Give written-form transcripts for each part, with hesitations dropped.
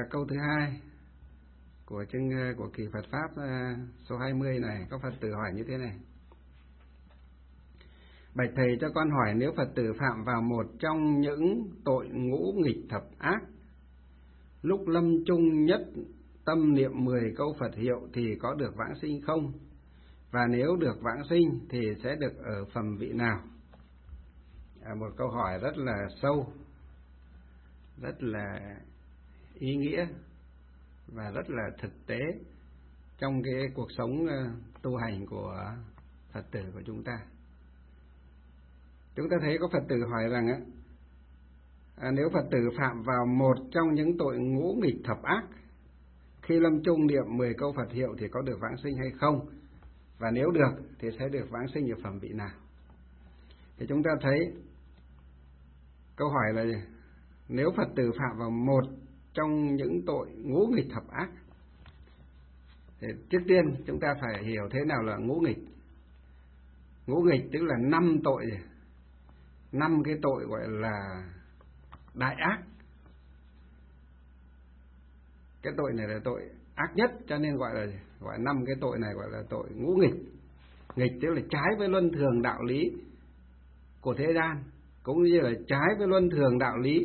câu thứ hai của kỳ Phật Pháp số 20 này, có Phật tử hỏi như thế này. Bạch Thầy, cho con hỏi, nếu Phật tử phạm vào một trong những tội ngũ nghịch thập ác, lúc lâm chung nhất tâm niệm 10 câu Phật hiệu thì có được vãng sinh không? Và nếu được vãng sinh thì sẽ được ở phẩm vị nào? Một câu hỏi rất là sâu, rất là ý nghĩa và rất là thực tế trong cái cuộc sống tu hành của Phật tử của chúng ta. Chúng ta thấy có Phật tử hỏi rằng nếu Phật tử phạm vào một trong những tội ngũ nghịch thập ác, khi lâm chung niệm 10 câu Phật hiệu thì có được vãng sinh hay không? Và nếu được thì sẽ được vãng sinh ở phẩm vị nào? Thì chúng ta thấy câu hỏi là gì? Nếu Phật tử phạm vào một trong những tội ngũ nghịch thập ác, thì trước tiên chúng ta phải hiểu thế nào là ngũ nghịch. Ngũ nghịch tức là 5 tội, 5 cái tội gọi là đại ác. Cái tội này là tội ác nhất, cho nên gọi 5 cái tội này gọi là tội ngũ nghịch. Nghịch tức là trái với luân thường đạo lý của thế gian, cũng như là trái với luân thường đạo lý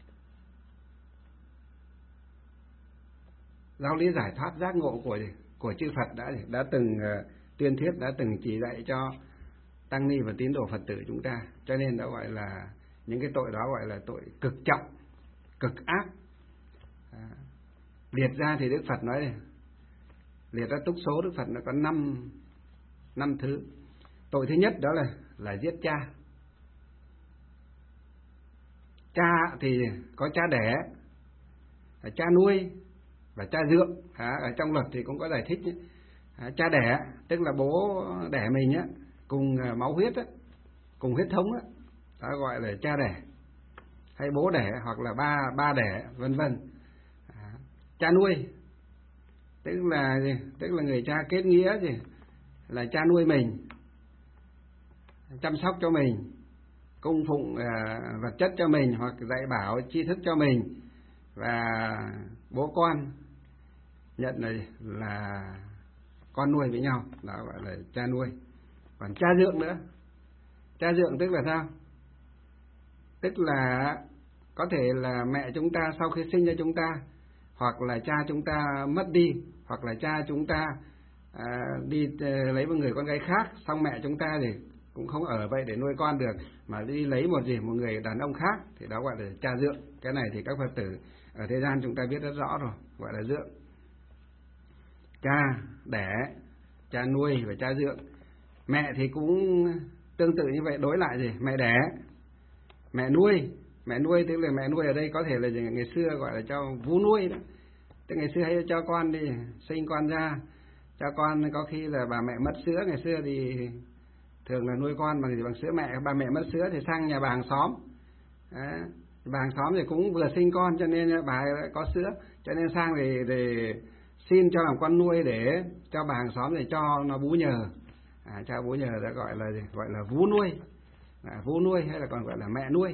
giáo lý giải thoát giác ngộ của chư Phật đã từng tuyên thuyết, đã từng chỉ dạy cho tăng ni và tín đồ Phật tử chúng ta. Cho nên đó gọi là những cái tội đó gọi là tội cực trọng, cực ác. Liệt ra thì Đức Phật nói này, liệt ra túc số Đức Phật nó có 5 thứ. Tội thứ nhất đó là giết cha. Cha thì có cha đẻ, cha nuôi và cha dượng. Ở trong luật thì cũng có giải thích. Cha đẻ tức là bố đẻ mình cùng máu huyết cùng huyết thống đó gọi là cha đẻ, hay bố đẻ hoặc là ba đẻ, vân vân. Cha nuôi tức là người cha kết nghĩa là cha nuôi mình, chăm sóc cho mình, cung phụng vật chất cho mình hoặc dạy bảo tri thức cho mình, và bố con nhận là con nuôi với nhau, đó gọi là cha nuôi. Còn cha dượng nữa. Cha dượng tức là sao? Tức là có thể là mẹ chúng ta sau khi sinh ra chúng ta, hoặc là cha chúng ta mất đi, hoặc là cha chúng ta đi lấy một người con gái khác, xong mẹ chúng ta thì cũng không ở vậy để nuôi con được, mà đi lấy một người đàn ông khác, thì đó gọi là cha dượng. Cái này thì các Phật tử ở thế gian chúng ta biết rất rõ rồi, gọi là dượng. Cha đẻ, cha nuôi và cha dượng. Mẹ thì cũng tương tự như vậy, đối lại mẹ đẻ, mẹ nuôi. Mẹ nuôi tức là mẹ nuôi ở đây có thể là ngày xưa gọi là cho vú nuôi đó. Tức ngày xưa hay cho con đi sinh con ra, cho con có khi là bà mẹ mất sữa. Ngày xưa thì thường là nuôi con bằng sữa mẹ. Bà mẹ mất sữa thì sang nhà bà hàng xóm. Bà hàng xóm thì cũng vừa sinh con, cho nên bà có sữa, cho nên sang để xin cho làm con nuôi để cho bà hàng xóm để cho nó bú nhờ. Cho bú nhờ đã gọi là vú nuôi. Vú nuôi hay là còn gọi là mẹ nuôi.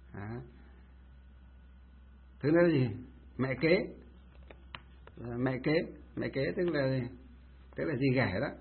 Thứ nữa là gì? Mẹ kế. Mẹ kế tức là dì ghẻ đó.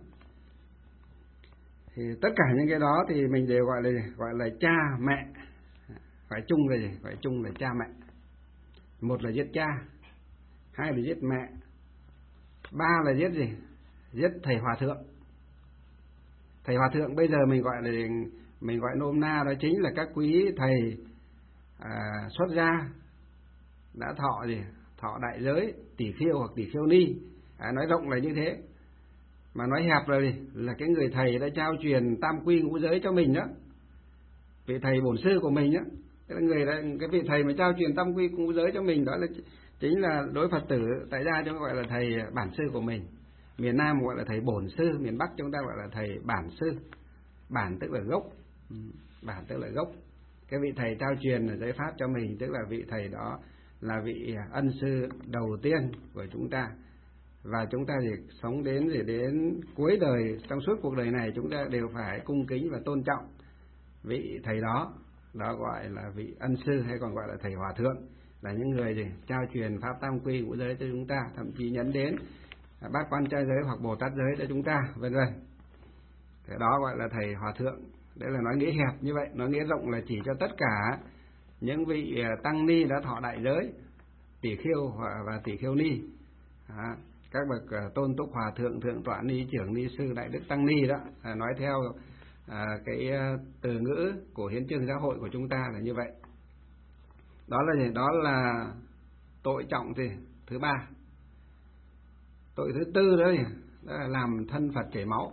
Thì tất cả những cái đó thì mình đều gọi là cha mẹ. Gọi chung là cha mẹ. Một là giết cha, hai là giết mẹ, ba là giết gì? Giết thầy hòa thượng. Thầy hòa thượng bây giờ mình gọi nôm na đó chính là các quý thầy xuất gia đã thọ đại giới, tỷ khưu hoặc tỷ khưu ni. Nói rộng là như thế, mà nói hẹp là cái người thầy đã trao truyền tam quy ngũ giới cho mình đó, vị thầy bổn sư của mình đó. Cái vị thầy mà trao truyền tam quy ngũ giới cho mình đó là chính là đối Phật tử tại gia chúng ta gọi là thầy bản sư của mình. Miền Nam gọi là thầy bổn sư, miền Bắc chúng ta gọi là thầy bản sư. Bản tức là gốc, bản tức là gốc. Cái vị thầy trao truyền giới pháp cho mình tức là vị thầy đó là vị ân sư đầu tiên của chúng ta. Và chúng ta thì sống đến cuối đời, trong suốt cuộc đời này chúng ta đều phải cung kính và tôn trọng vị thầy đó. Đó gọi là vị ân sư hay còn gọi là thầy hòa thượng. là những người gì trao truyền pháp tam quy ngũ giới cho chúng ta, thậm chí nhấn đến bát quan trai giới hoặc Bồ Tát giới cho chúng ta, vân vân. Cái đó gọi là thầy hòa thượng. Đấy là nói nghĩa hẹp như vậy, nói nghĩa rộng là chỉ cho tất cả những vị tăng ni đã thọ đại giới, tỷ khiêu và tỷ khiêu ni, các bậc tôn túc hòa thượng, thượng tọa ni, trưởng ni sư, đại đức tăng ni đó, nói theo cái từ ngữ của hiến chương giáo hội của chúng ta là như vậy. Đó là gì? Đó là tội trọng gì? Thứ ba. Tội thứ tư đó là làm thân Phật chảy máu.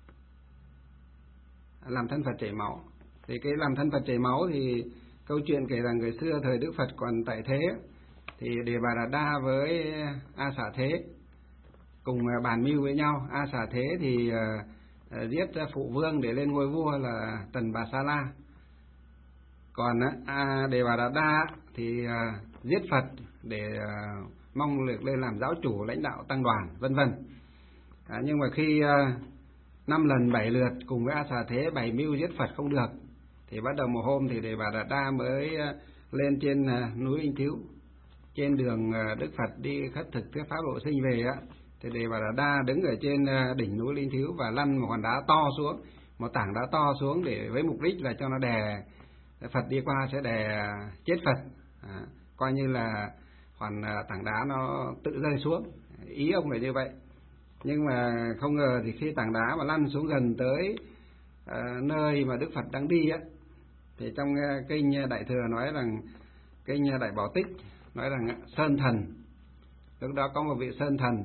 Làm thân Phật chảy máu. Thì cái làm thân Phật chảy máu thì câu chuyện kể rằng ngày xưa thời Đức Phật còn tại thế, thì Đề Bà Đạt Đa với A Xà Thế cùng bàn mưu với nhau. A Xà Thế thì giết phụ vương để lên ngôi vua là Tần Bà Sa La. Còn Đề Bà Đạt Đa thì giết Phật để mong được lên làm giáo chủ, lãnh đạo tăng đoàn, vân vân. Nhưng mà khi 5 lần 7 lượt cùng với A Xà Thế bày mưu giết Phật không được, thì bắt đầu một hôm thì Đề Bà Đạt Đa mới lên trên núi Linh Thiếu, trên đường Đức Phật đi khất thực thuyết pháp độ sinh về á, thì Đề Bà Đạt Đa đứng ở trên đỉnh núi Linh Thiếu và lăn một hòn đá to xuống, một tảng đá to xuống, để với mục đích là cho nó đè Phật đi qua sẽ đè chết Phật, coi như là hòn tảng đá nó tự rơi xuống, ý ông là như vậy. Nhưng mà không ngờ thì khi tảng đá mà lăn xuống gần tới nơi mà Đức Phật đang đi á, thì trong kinh Đại Thừa nói rằng, kinh Đại Bảo Tích nói rằng Sơn Thần, lúc đó có một vị Sơn Thần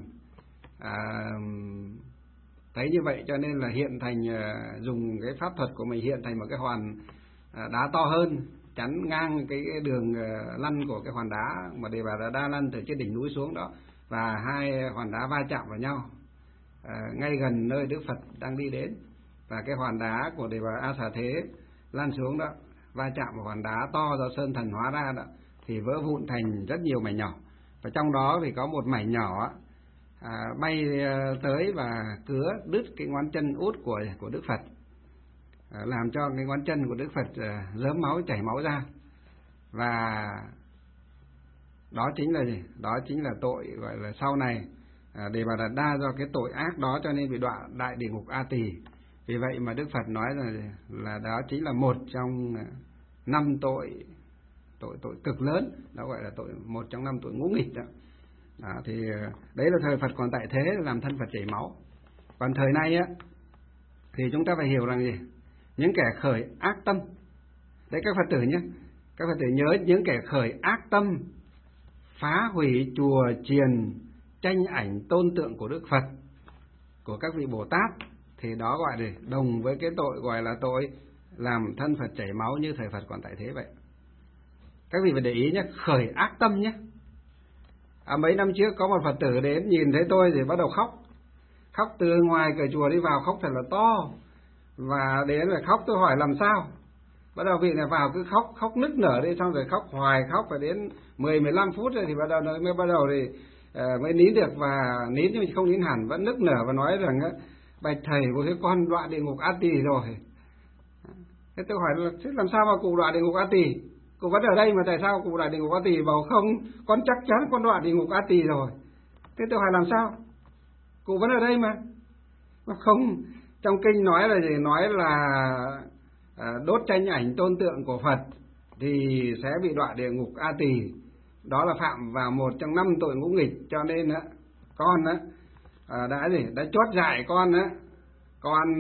thấy như vậy cho nên là hiện thành, dùng cái pháp thuật của mình hiện thành một cái hòn đá to hơn, chắn ngang cái đường lăn của cái hòn đá mà Đề Bà Đạt Đa lăn từ trên đỉnh núi xuống đó, và hai hòn đá va chạm vào nhau ngay gần nơi Đức Phật đang đi đến. Và cái hòn đá của Đề Bà A Xà Thế lăn xuống đó, va chạm vào hòn đá to do Sơn Thần hóa ra đó, thì vỡ vụn thành rất nhiều mảnh nhỏ. Và trong đó thì có một mảnh nhỏ bay tới và cứa đứt cái ngón chân út của Đức Phật, làm cho cái ngón chân của Đức Phật rớm máu, chảy máu ra. Và đó chính là gì? Đó chính là tội gọi là sau này Đề Bà Đạt Đa do cái tội ác đó cho nên bị đọa đại địa ngục A Tỳ. Vì vậy mà Đức Phật nói là đó chính là một trong 5 tội cực lớn, đó gọi là một trong 5 tội ngũ nghịch đó. Thì đấy là thời Phật còn tại thế, làm thân Phật chảy máu. Còn thời nay á thì chúng ta phải hiểu rằng gì? Những kẻ khởi ác tâm, đấy các Phật tử nhé, các Phật tử nhớ, những kẻ khởi ác tâm phá hủy chùa chiền, tranh ảnh tôn tượng của Đức Phật, của các vị Bồ Tát, thì đó gọi là đồng với cái tội gọi là tội làm thân Phật chảy máu như thời Phật còn tại thế vậy. Các vị phải để ý nhé, khởi ác tâm nhé. Mấy năm trước có một Phật tử đến nhìn thấy tôi thì bắt đầu khóc từ ngoài cửa chùa đi vào, khóc thật là to, và đến rồi khóc, tôi hỏi làm sao, bắt đầu vị này vào cứ khóc nức nở đi, xong rồi khóc hoài, khóc phải đến 10-15 phút rồi thì bắt đầu thì mới nín được, và nín nhưng không nín hẳn, vẫn nức nở và nói rằng bạch thầy, một cái con đọa địa ngục A Tỳ rồi. Thế tôi hỏi là thế làm sao mà cụ đọa địa ngục A Tỳ? Cụ vẫn ở đây mà tại sao cụ đọa địa ngục A Tỳ? Bảo không, con chắc chắn con đọa địa ngục A Tỳ rồi. Thế tôi hỏi làm sao? Cụ vẫn ở đây mà. Không, trong kinh nói là gì? Nói là đốt tranh ảnh tôn tượng của Phật thì sẽ bị đọa địa ngục A Tỳ. Đó là phạm vào một trong 5 tội ngũ nghịch, cho nên con đã chót dại con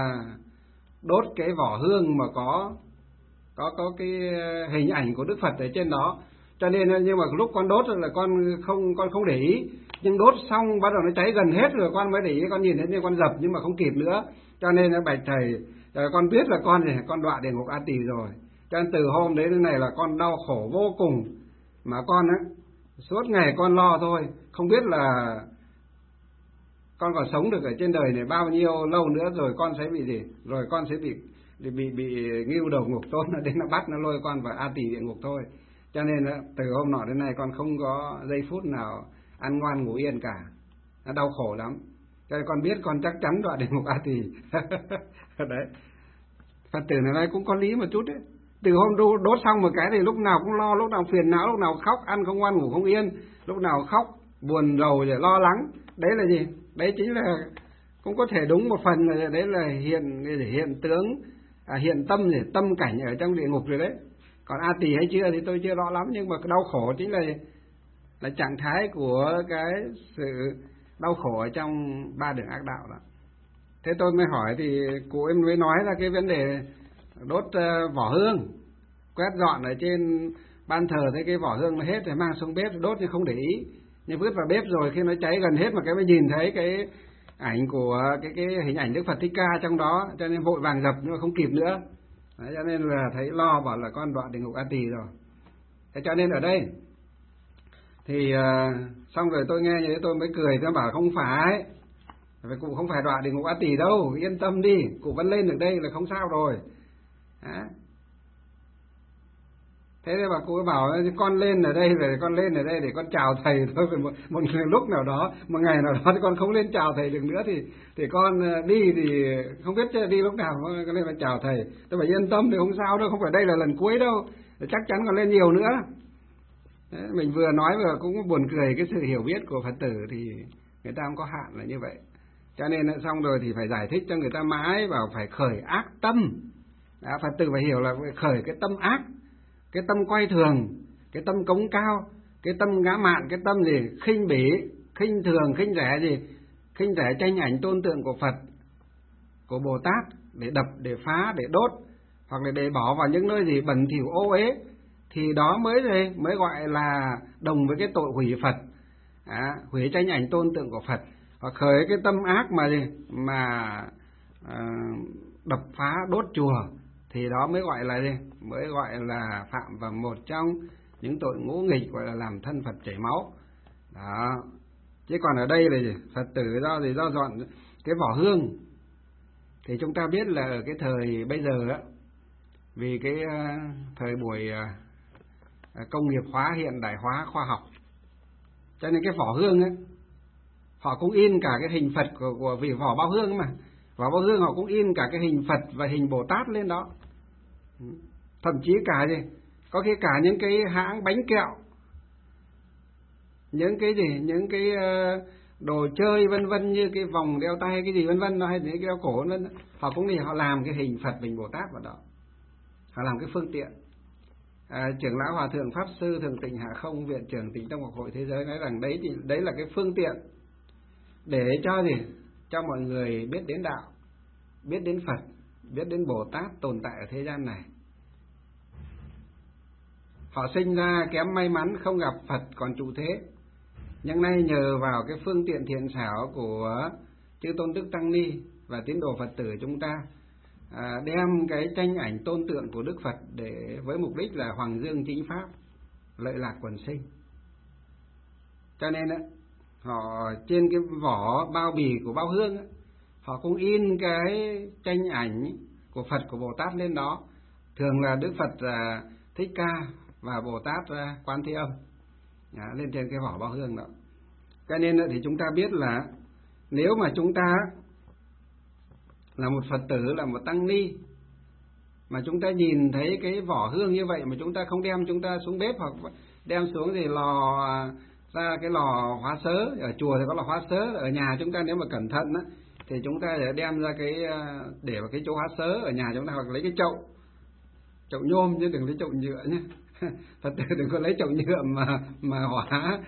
đốt cái vỏ hương mà có cái hình ảnh của Đức Phật ở trên đó. Cho nên nhưng mà lúc con đốt là con không để ý, nhưng đốt xong bắt đầu nó cháy gần hết rồi con mới để ý, con nhìn thấy nên con dập nhưng mà không kịp nữa. Cho nên bạch thầy, con biết là con đọa địa ngục A Tỳ rồi. Cho nên từ hôm đấy đến này là con đau khổ vô cùng, mà con suốt ngày con lo thôi, không biết là con còn sống được ở trên đời này bao nhiêu lâu nữa, rồi con sẽ bị gì, rồi con sẽ bị ngưu đầu ngục tốt, nó đến nó bắt nó lôi con vào A Tỳ địa ngục thôi. Cho nên từ hôm nọ đến nay con không có giây phút nào ăn ngoan ngủ yên cả, nó đau khổ lắm. Cho nên con biết con chắc chắn đọa địa ngục A Tỳ. Đấy, Phật tử này cũng có lý một chút đấy. Từ hôm đốt xong một cái thì lúc nào cũng lo, lúc nào phiền não, lúc nào khóc, ăn không ngon ngủ không yên, lúc nào khóc buồn rầu rồi lo lắng. Đấy là gì? Đấy chính là cũng có thể đúng một phần là đấy là hiện tướng, hiện tâm để tâm cảnh ở trong địa ngục rồi đấy. Còn A Tỳ hay chưa thì tôi chưa rõ lắm, nhưng mà đau khổ chính là trạng thái của cái sự đau khổ ở trong ba đường ác đạo đó. Thế tôi mới hỏi thì cụ em mới nói ra cái vấn đề đốt vỏ hương, quét dọn ở trên ban thờ, thấy cái vỏ hương nó hết rồi mang xuống bếp đốt nhưng không để ý, nhưng vứt vào bếp rồi khi nó cháy gần hết mà cái mới nhìn thấy cái ảnh của cái hình ảnh Đức Phật Thích Ca trong đó, cho nên vội vàng dập nhưng mà không kịp nữa. Đấy, cho nên là thấy lo, bảo là con đoạn địa ngục A Tỳ rồi. Thế cho nên ở đây thì xong rồi tôi nghe như thế tôi mới cười, tôi bảo không phải cụ không phải đọa địa ngục A Tỳ đâu, yên tâm đi, cụ vẫn lên được đây là không sao rồi. Đó. Thế nên bà cụ bảo con lên ở đây rồi, con lên ở đây để con chào thầy thôi, một lúc nào đó, một ngày nào đó thì con không lên chào thầy được nữa thì con đi thì không biết đi lúc nào con lên là chào thầy. Tôi phải yên tâm thì không sao đâu, không phải đây là lần cuối đâu, chắc chắn còn lên nhiều nữa. Đấy, mình vừa nói vừa cũng buồn cười, cái sự hiểu biết của Phật tử thì người ta không có hạn là như vậy. Cho nên xong rồi thì phải giải thích cho người ta mãi, bảo phải khởi ác tâm. Đã, Phật tử phải hiểu là phải khởi cái tâm ác, cái tâm coi thường, cái tâm cống cao, cái tâm ngã mạn, cái tâm gì khinh bỉ, khinh thường, khinh rẻ gì, khinh rẻ tranh ảnh tôn tượng của Phật, của Bồ Tát, để đập, để phá, để đốt, hoặc là để bỏ vào những nơi gì bẩn thỉu ô uế, thì đó mới gọi là đồng với cái tội hủy Phật, hủy tranh ảnh tôn tượng của Phật. Hoặc khởi cái tâm ác mà đập phá đốt chùa, thì đó mới gọi là mới gọi là phạm vào một trong những tội ngũ nghịch, gọi là làm thân Phật chảy máu. Đó. Chứ còn ở đây là Phật tử do dọn cái vỏ hương, thì chúng ta biết là ở cái thời bây giờ á, vì cái thời buổi công nghiệp hóa, hiện đại hóa, khoa học, cho nên cái vỏ hương ấy họ cũng in cả cái hình Phật của vì vỏ bao hương mà. Vỏ bao hương họ cũng in cả cái hình Phật và hình Bồ Tát lên đó. Thậm chí cả có khi cả những cái hãng bánh kẹo, những cái đồ chơi vân vân, như cái vòng đeo tay cái gì vân vân, hay những cái đeo cổ vân vân, họ cũng họ làm cái hình Phật hình Bồ Tát vào đó, họ làm cái phương tiện. Trưởng lão Hòa thượng Pháp sư Thường Tịnh Hạ Không, viện trưởng Tịnh Tông Học Hội Thế Giới nói rằng đấy là cái phương tiện để cho mọi người biết đến đạo, biết đến Phật, biết đến Bồ Tát tồn tại ở thế gian này. Họ sinh ra kém may mắn không gặp Phật còn trụ thế, nhưng nay nhờ vào cái phương tiện thiện xảo của chư Tôn Đức Tăng Ni và tín đồ Phật tử chúng ta, đem cái tranh ảnh tôn tượng của Đức Phật để với mục đích là hoàng dương chính pháp, lợi lạc quần sinh. Cho nên họ trên cái vỏ bao bì của bao hương họ cũng in cái tranh ảnh của Phật, của Bồ Tát lên đó, thường là Đức Phật Thích Ca và Bồ Tát Quan Thế Âm lên trên cái vỏ bao hương đó. Cho nên thì chúng ta biết là nếu mà chúng ta là một Phật tử, là một tăng ni, mà chúng ta nhìn thấy cái vỏ hương như vậy mà chúng ta không đem chúng ta xuống bếp, hoặc đem xuống thì ra cái lò hóa sớ, ở chùa thì có lò hóa sớ, ở nhà chúng ta nếu mà cẩn thận thì chúng ta sẽ đem ra để vào cái chỗ hóa sớ ở nhà chúng ta, hoặc lấy cái chậu nhôm chứ đừng lấy chậu nhựa nhé. Phật tử đừng có lấy chậu nhựa mà hóa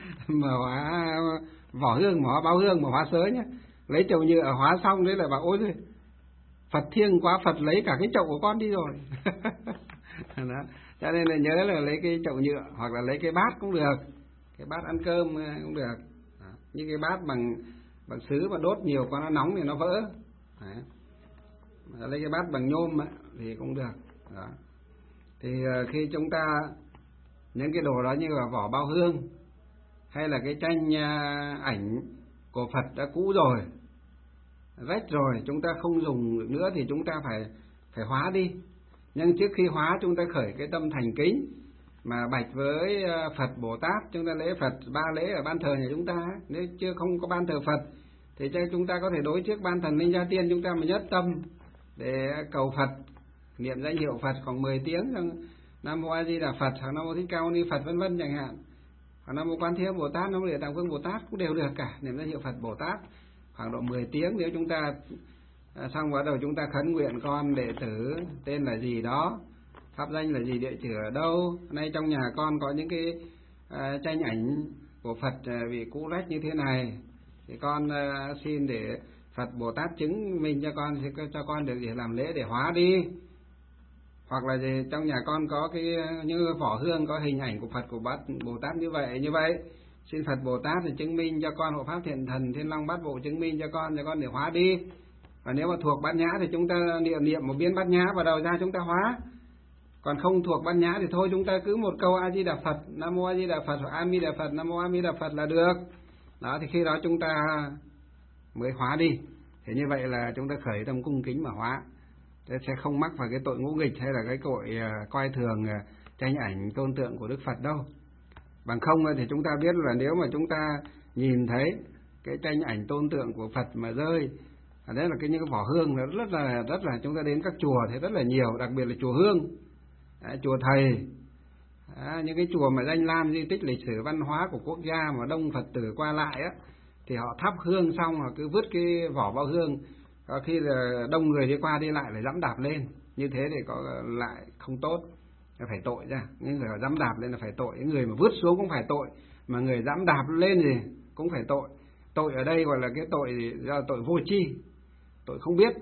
vỏ hương, mà hóa bao hương, mà hóa sớ nhé. Lấy chậu nhựa hóa xong đấy là bảo ôi thôi, Phật thiêng quá, Phật lấy cả cái chậu của con đi rồi. Đó. Cho nên là nhớ là lấy cái chậu nhựa, hoặc là lấy cái bát cũng được, cái bát ăn cơm cũng được. Đó. Như cái bát bằng sứ mà đốt nhiều quá nó nóng thì nó vỡ. Đó. Lấy cái bát bằng nhôm thì cũng được. Đó. Thì khi chúng ta những cái đồ đó như là vỏ bao hương, hay là cái tranh ảnh của Phật đã cũ rồi, rách rồi, chúng ta không dùng được nữa thì chúng ta phải hóa đi. Nhưng trước khi hóa chúng ta khởi cái tâm thành kính mà bạch với Phật Bồ Tát, chúng ta lễ Phật 3 lễ ở ban thờ nhà chúng ta. Nếu chưa không có ban thờ Phật thì chúng ta có thể đối trước ban thần linh gia tiên, chúng ta mà nhất tâm để cầu Phật niệm danh hiệu Phật khoảng 10 tiếng, Nam Mô A Di Đà Phật, hoặc Nam Mô Thích Ca Mâu Ni Phật vân vân chẳng hạn, hoặc Nam Mô Quan Thế Âm Bồ Tát, Nam Mô Địa Tạng Vương Bồ Tát cũng đều được cả, niệm danh hiệu Phật Bồ Tát khoảng độ 10 tiếng. Nếu chúng ta xong bắt đầu chúng ta khấn nguyện con đệ tử tên là gì đó, pháp danh là gì, địa chỉ ở đâu, nay trong nhà con có những cái tranh ảnh của Phật bị cũ rách như thế này, thì con xin để Phật Bồ Tát chứng minh cho con, cho con được để làm lễ để hóa đi. Hoặc là gì, trong nhà con có cái như vỏ hương có hình ảnh của Phật của Bồ Tát như vậy, xin Phật Bồ Tát thì chứng minh cho con, hộ pháp thiện thần Thiên Long Bát Bộ chứng minh cho con để hóa đi. Và nếu mà thuộc Bát Nhã thì chúng ta niệm một biến Bát Nhã vào đầu ra chúng ta hóa. Còn không thuộc Bát Nhã thì thôi chúng ta cứ một câu A Di Đà Phật, Nam Mô A Di Đà Phật hoặc A Di Đà Phật, Nam Mô A Di Đà Phật là được. Đó, thì khi đó chúng ta mới hóa đi. Thế như vậy là chúng ta khởi tâm cung kính mà hóa. Thế sẽ không mắc vào cái tội ngũ nghịch hay là cái tội coi thường tranh ảnh tôn tượng của Đức Phật đâu. Bằng không thì chúng ta biết là nếu mà chúng ta nhìn thấy cái tranh ảnh tôn tượng của Phật mà rơi, đấy là những cái vỏ hương rất là chúng ta đến các chùa thì rất là nhiều, đặc biệt là chùa Hương, chùa Thầy, những cái chùa mà danh lam di tích lịch sử văn hóa của quốc gia mà đông Phật tử qua lại á, thì họ thắp hương xong họ cứ vứt cái vỏ bao hương, có khi là đông người đi qua đi lại lại dẫm đạp lên, như thế thì có lại không tốt, phải tội ra. Những người họ dẫm đạp lên là phải tội, những người mà vứt xuống cũng phải tội, mà người dẫm đạp lên thì cũng phải tội. Tội ở đây gọi là cái tội do tội vô tri, tội không biết,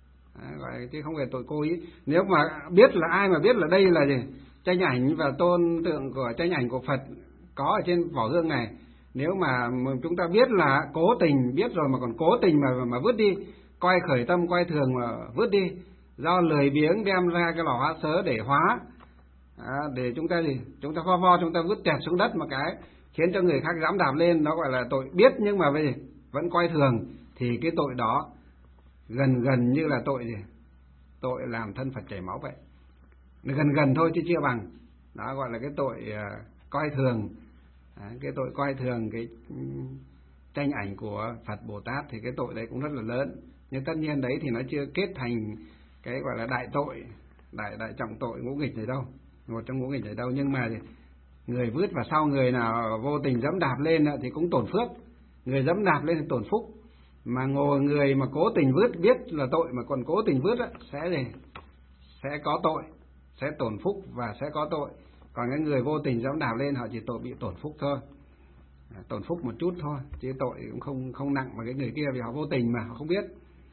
gọi chứ không phải tội cố ý. Nếu mà biết là ai mà biết là đây là gì, tranh ảnh và tôn tượng của tranh ảnh của Phật có ở trên vỏ hương này, nếu mà chúng ta biết là cố tình biết rồi mà còn cố tình mà vứt đi, coi khởi tâm coi thường mà vứt đi, do lười biếng đem ra cái lò hóa sớ để hóa, để chúng ta vo chúng ta vứt tẹt xuống đất một cái khiến cho người khác dẫm đạp lên, nó gọi là tội biết nhưng mà vẫn coi thường, thì cái tội đó gần như là tội gì, tội làm thân Phật chảy máu vậy, gần thôi chứ chưa bằng. Đó gọi là cái tội coi thường, cái tội coi thường cái tranh ảnh của Phật Bồ Tát, thì cái tội đấy cũng rất là lớn. Nhưng tất nhiên đấy thì nó chưa kết thành cái gọi là đại tội, đại trọng tội ngũ nghịch này đâu, một trong ngũ nghịch này đâu. Nhưng mà người vứt và sau người nào vô tình dẫm đạp lên thì cũng tổn phước, người dẫm đạp lên thì tổn phúc. Mà người mà cố tình vứt biết là tội mà còn cố tình vứt sẽ có tội, sẽ tổn phúc và sẽ có tội. Còn cái người vô tình dẫm đạp lên họ chỉ bị tổn phúc thôi, tổn phúc một chút thôi, chứ tội cũng không nặng mà cái người kia, vì họ vô tình mà họ không biết.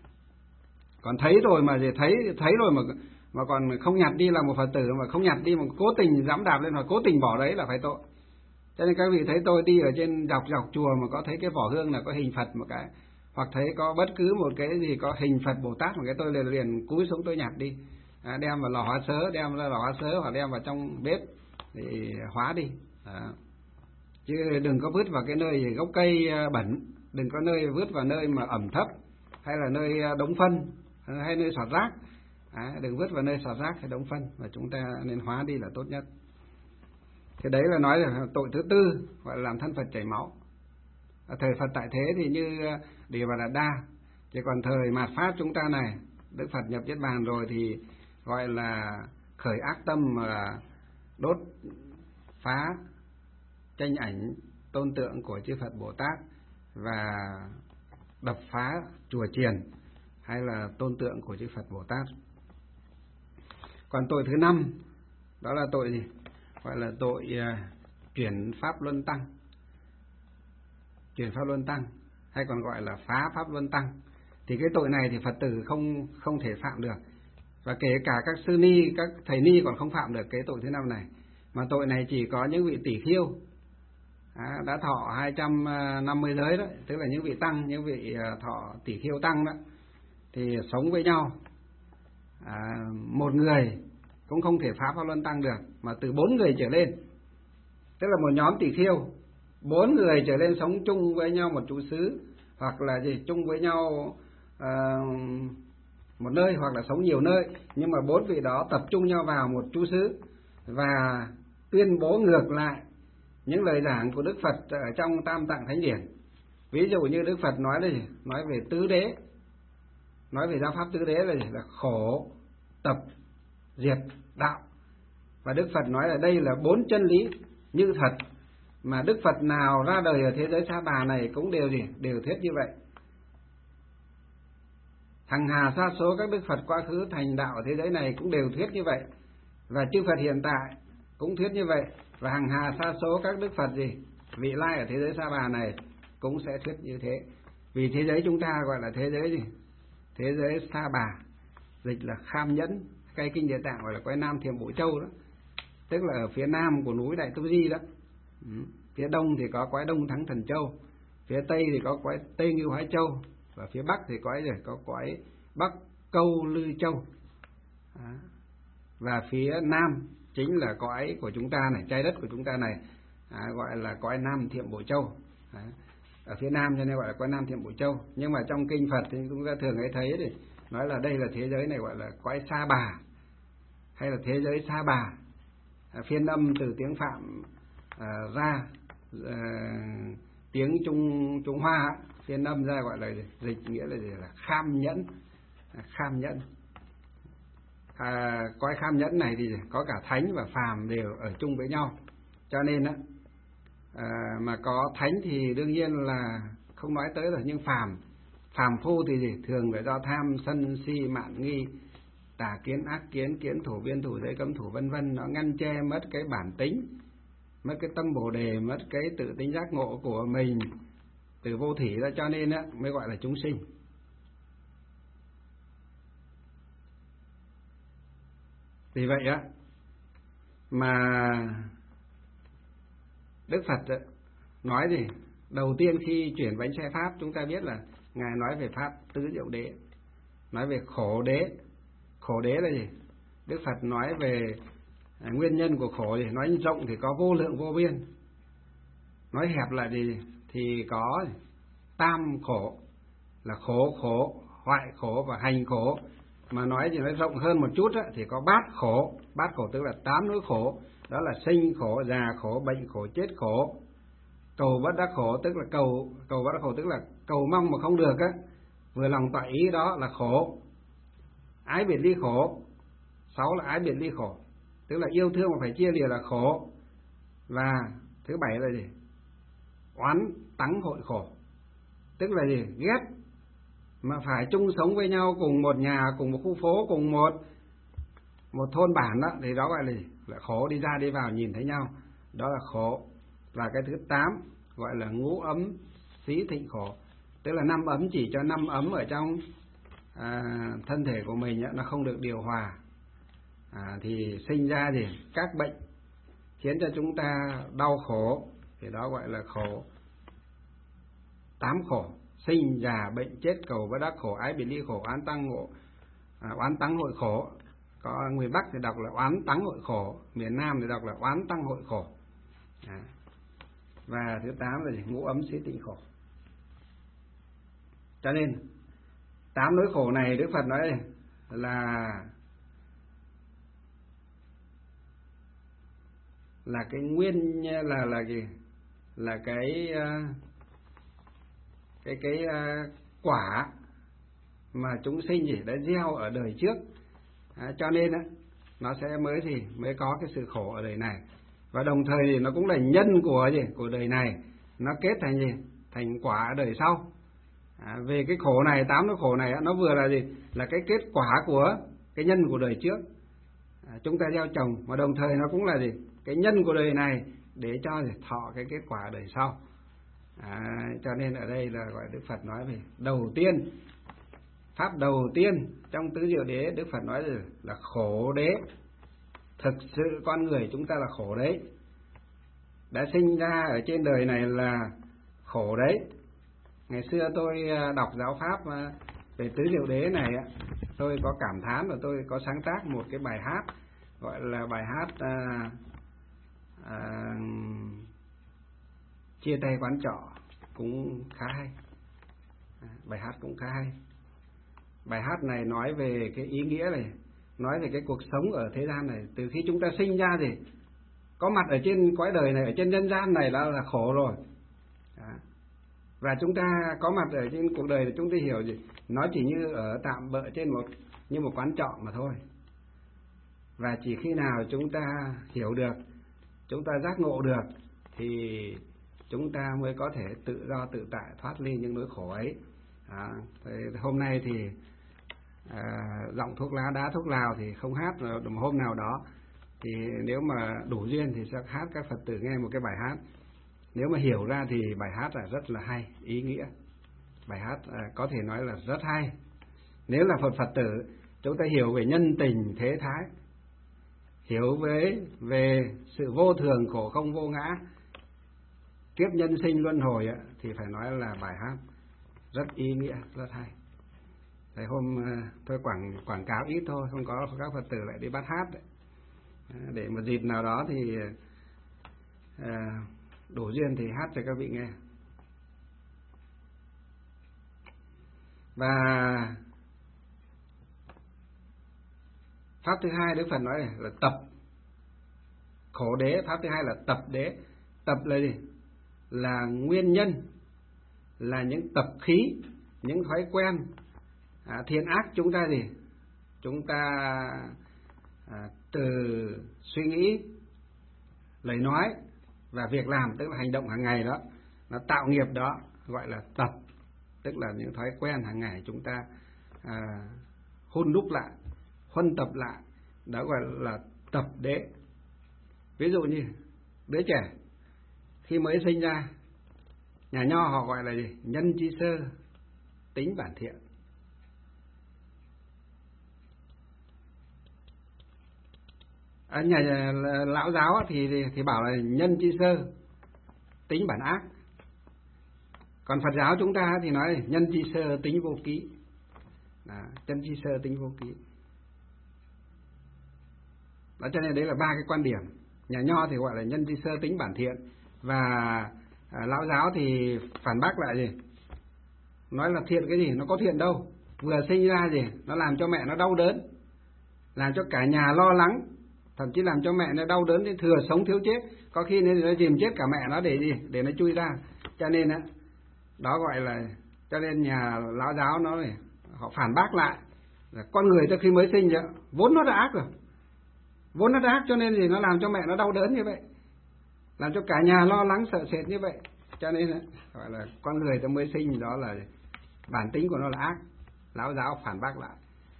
Còn thấy rồi mà thấy rồi mà còn không nhặt đi là một Phật tử, mà không nhặt đi mà cố tình dẫm đạp lên hoặc cố tình bỏ đấy là phải tội. Cho nên các vị thấy tôi đi ở trên dọc chùa mà có thấy cái vỏ hương là có hình Phật một cái, hoặc thấy có bất cứ một cái gì có hình Phật Bồ Tát một cái, tôi liền cúi xuống tôi nhặt đi, đem vào lò hóa sớ, hoặc đem vào trong bếp để hóa đi. Chứ đừng có vứt vào cái nơi gốc cây bẩn, đừng có vứt vào nơi mà ẩm thấp, hay là nơi đống phân, hay nơi xọt rác. Đừng vứt vào nơi xọt rác hay đống phân, và chúng ta nên hóa đi là tốt nhất. Thì đấy là nói là tội thứ tư, gọi là làm thân Phật chảy máu. Thời Phật tại thế thì như Đề Bà Đạt Đa, chứ còn thời mạt Pháp chúng ta này, Đức Phật nhập Niết Bàn rồi thì gọi là khởi ác tâm mà đốt phá tranh ảnh tôn tượng của chư Phật Bồ Tát và đập phá chùa chiền hay là tôn tượng của chư Phật Bồ Tát. Còn tội thứ năm đó là tội gì? Gọi là tội chuyển pháp luân tăng. Chuyển pháp luân tăng hay còn gọi là phá pháp luân tăng. Thì cái tội này thì Phật tử không thể phạm được. Và kể cả các sư ni, các thầy ni còn không phạm được cái tội thứ năm này. Mà tội này chỉ có những vị tỷ khiêu đã thọ 250 giới đó, tức là những vị tăng, những vị thọ tỷ khiêu tăng đó, thì sống với nhau một người cũng không thể phá pháp luân tăng được, mà từ 4 người trở lên, tức là một nhóm tỷ khiêu 4 người trở lên sống chung với nhau một trụ xứ, hoặc là chung với nhau một nơi, hoặc là sống nhiều nơi, nhưng mà 4 vị đó tập trung nhau vào một trụ xứ và tuyên bố ngược lại những lời giảng của Đức Phật ở trong Tam Tạng Thánh Điển. Ví dụ như Đức Phật nói là gì? Nói về tứ đế, nói về giáo pháp tứ đế là gì? Là khổ, tập, diệt đạo. Và Đức Phật nói là đây là 4 chân lý như thật, mà Đức Phật nào ra đời ở thế giới Sa Bà này cũng đều thuyết như vậy. Hằng hà sa số các Đức Phật quá khứ thành đạo ở thế giới này cũng đều thuyết như vậy, và chư Phật hiện tại cũng thuyết như vậy, và hằng hà sa số các Đức Phật vị lai ở thế giới Sa Bà này cũng sẽ thuyết như thế. Vì thế giới chúng ta gọi là thế giới thế giới Sa Bà, dịch là Kham Nhẫn, cái kinh Địa Tạng gọi là Quái Nam Thiểm Bộ Châu đó, tức là ở phía nam của núi Đại Tu Di đó. Phía đông thì có Quái Đông Thắng Thần Châu, phía tây thì có Quái Tây Ngưu Hóa Châu, và phía bắc thì có Quái Bắc Câu Lư Châu. Và phía nam chính là cõi của chúng ta này, trái đất của chúng ta này, gọi là Quái Nam Thiểm Bộ Châu. Ở phía nam cho nên gọi là Quái Nam Thiểm Bộ Châu. Nhưng mà trong kinh Phật thì chúng ta thường thấy thì nói là đây là thế giới này gọi là Quái Sa Bà, hay là thế giới Sa Bà. Phiên âm từ tiếng Phạm ra, tiếng Trung Hoa phiên âm ra gọi là dịch nghĩa là Kham Nhẫn. Kham Nhẫn. Cõi Kham Nhẫn này thì có cả thánh và phàm đều ở chung với nhau, cho nên mà có thánh thì đương nhiên là không nói tới rồi, nhưng phàm phu thì thường là do tham sân si mạn nghi, tà kiến ác kiến, kiến thủ biên thủ giới cấm thủ vân vân, nó ngăn che mất cái bản tính, mất cái tâm bồ đề, mất cái tự tính giác ngộ của mình từ vô thỉ ra, cho nên mới gọi là chúng sinh. Vì vậy mà Đức Phật nói gì? Đầu tiên khi chuyển bánh xe pháp, chúng ta biết là Ngài nói về pháp tứ diệu đế, nói về khổ đế. Khổ đế là gì? Đức Phật nói về nguyên nhân của khổ thì nói rộng thì có vô lượng vô biên, nói hẹp là gì? Thì có tam khổ, là khổ, hoại khổ và hành khổ. Mà nói thì nói rộng hơn một chút thì có bát khổ. Bát khổ tức là 8 nỗi khổ, đó là sinh khổ, già khổ, bệnh khổ, chết khổ. Cầu bất đắc khổ tức là cầu bất đắc khổ tức là cầu mong mà không được vừa lòng toại ý, đó là khổ. Ái biệt ly khổ. 6 là ái biệt ly khổ, tức là yêu thương mà phải chia lìa là khổ. Và thứ 7 là gì? Oán tắng hội khổ, tức là gì? Ghét mà phải chung sống với nhau, cùng một nhà, cùng một khu phố, cùng một thôn bản đó, thì đó gọi là gì? Là khổ, đi ra đi vào nhìn thấy nhau, đó là khổ. Và cái thứ 8 gọi là ngũ ấm xí thịnh khổ, tức là 5 ấm chỉ cho 5 ấm ở trong thân thể của mình nó không được điều hòa, thì sinh ra gì? Các bệnh khiến cho chúng ta đau khổ, thì đó gọi là khổ. 8 khổ: sinh, già, bệnh, chết, cầu bất đắc khổ, ái biệt ly khổ, oán tắng hội khổ. Có người Bắc thì đọc là oán tắng hội khổ, miền Nam thì đọc là oán tăng hội khổ. Và thứ 8 là gì? Ngũ ấm xí tịnh khổ. Cho nên 8 nỗi khổ này Đức Phật nói là cái nguyên, là gì? Là cái quả mà chúng sinh đã gieo ở đời trước. Cho nên nó sẽ mới có cái sự khổ ở đời này, và đồng thời thì nó cũng là nhân của đời này, nó kết thành gì? Thành quả ở đời sau. Về cái khổ này, 8 cái khổ này nó vừa là gì? Là cái kết quả của cái nhân của đời trước chúng ta gieo trồng, mà đồng thời nó cũng là gì? Cái nhân của đời này để cho thọ cái kết quả ở đời sau. Cho nên ở đây là gọi Đức Phật nói về đầu tiên, pháp đầu tiên trong tứ diệu đế, Đức Phật nói là khổ đế. Thực sự con người chúng ta là khổ đấy, đã sinh ra ở trên đời này là khổ đấy. Ngày xưa tôi đọc giáo pháp về tứ diệu đế này, tôi có cảm thán và tôi có sáng tác một cái bài hát, gọi là bài hát chia tay quán trọ, cũng khá hay. Bài hát cũng khá hay. Bài hát này nói về cái ý nghĩa này, nói về cái cuộc sống ở thế gian này. Từ khi chúng ta sinh ra thì có mặt ở trên cõi đời này, ở trên nhân gian này là khổ rồi. Và chúng ta có mặt ở trên cuộc đời thì chúng ta hiểu gì? Nó chỉ như ở tạm bợ trên một quán trọ mà thôi. Và chỉ khi nào chúng ta hiểu được, chúng ta giác ngộ được thì chúng ta mới có thể tự do tự tại thoát ly những nỗi khổ ấy. Hôm nay thì giọng thuốc lá đá thuốc lào thì không hát, rồi hôm nào đó thì nếu mà đủ duyên thì sẽ hát các Phật tử nghe một cái bài hát. Nếu mà hiểu ra thì bài hát là rất là hay, ý nghĩa. Bài hát có thể nói là rất hay. Nếu là Phật tử, chúng ta hiểu về nhân tình thế thái, hiểu về sự vô thường khổ không vô ngã, kiếp nhân sinh luân hồi thì phải nói là bài hát rất ý nghĩa, rất hay. Đấy, hôm tôi quảng cáo ít thôi, không có các Phật tử lại đi bắt hát đấy. Để một dịp nào đó thì đủ duyên thì hát cho các vị nghe. Và pháp thứ hai Đức Phật nói này là tập khổ đế. Pháp thứ hai là tập đế. Tập là gì? Là nguyên nhân, là những tập khí, những thói quen thiện ác chúng ta gì? Chúng ta từ suy nghĩ, lời nói và việc làm, tức là hành động hàng ngày đó, nó tạo nghiệp đó, gọi là tập, tức là những thói quen hàng ngày chúng ta hun đúc lại, huân tập lại, đó gọi là tập đế. Ví dụ như đứa trẻ khi mới sinh ra, nhà nho họ gọi là gì? Nhân chi sơ, tính bản thiện. Nhà lão giáo thì bảo là nhân chi sơ, tính bản ác. Còn Phật giáo chúng ta thì nói nhân chi sơ, tính vô ký. Nhân chi sơ, tính vô ký. Đó, cho nên đấy là ba cái quan điểm. Nhà nho thì gọi là nhân chi sơ, tính bản thiện. Và lão giáo thì phản bác lại gì? Nói là thiện cái gì? Nó có thiện đâu. Vừa sinh ra gì? Nó làm cho mẹ nó đau đớn, làm cho cả nhà lo lắng, thậm chí làm cho mẹ nó đau đớn đến thừa sống thiếu chết. Có khi nó dìm chết cả mẹ nó để gì? Để nó chui ra. Cho nên đó gọi là, cho nên nhà lão giáo nó này, họ phản bác lại là con người từ khi mới sinh ra vốn nó đã ác rồi, vốn nó đã ác, cho nên gì nó làm cho mẹ nó đau đớn như vậy, làm cho cả nhà lo lắng sợ sệt như vậy. Cho nên gọi là con người ta mới sinh đó là bản tính của nó là ác. Lão giáo phản bác lại.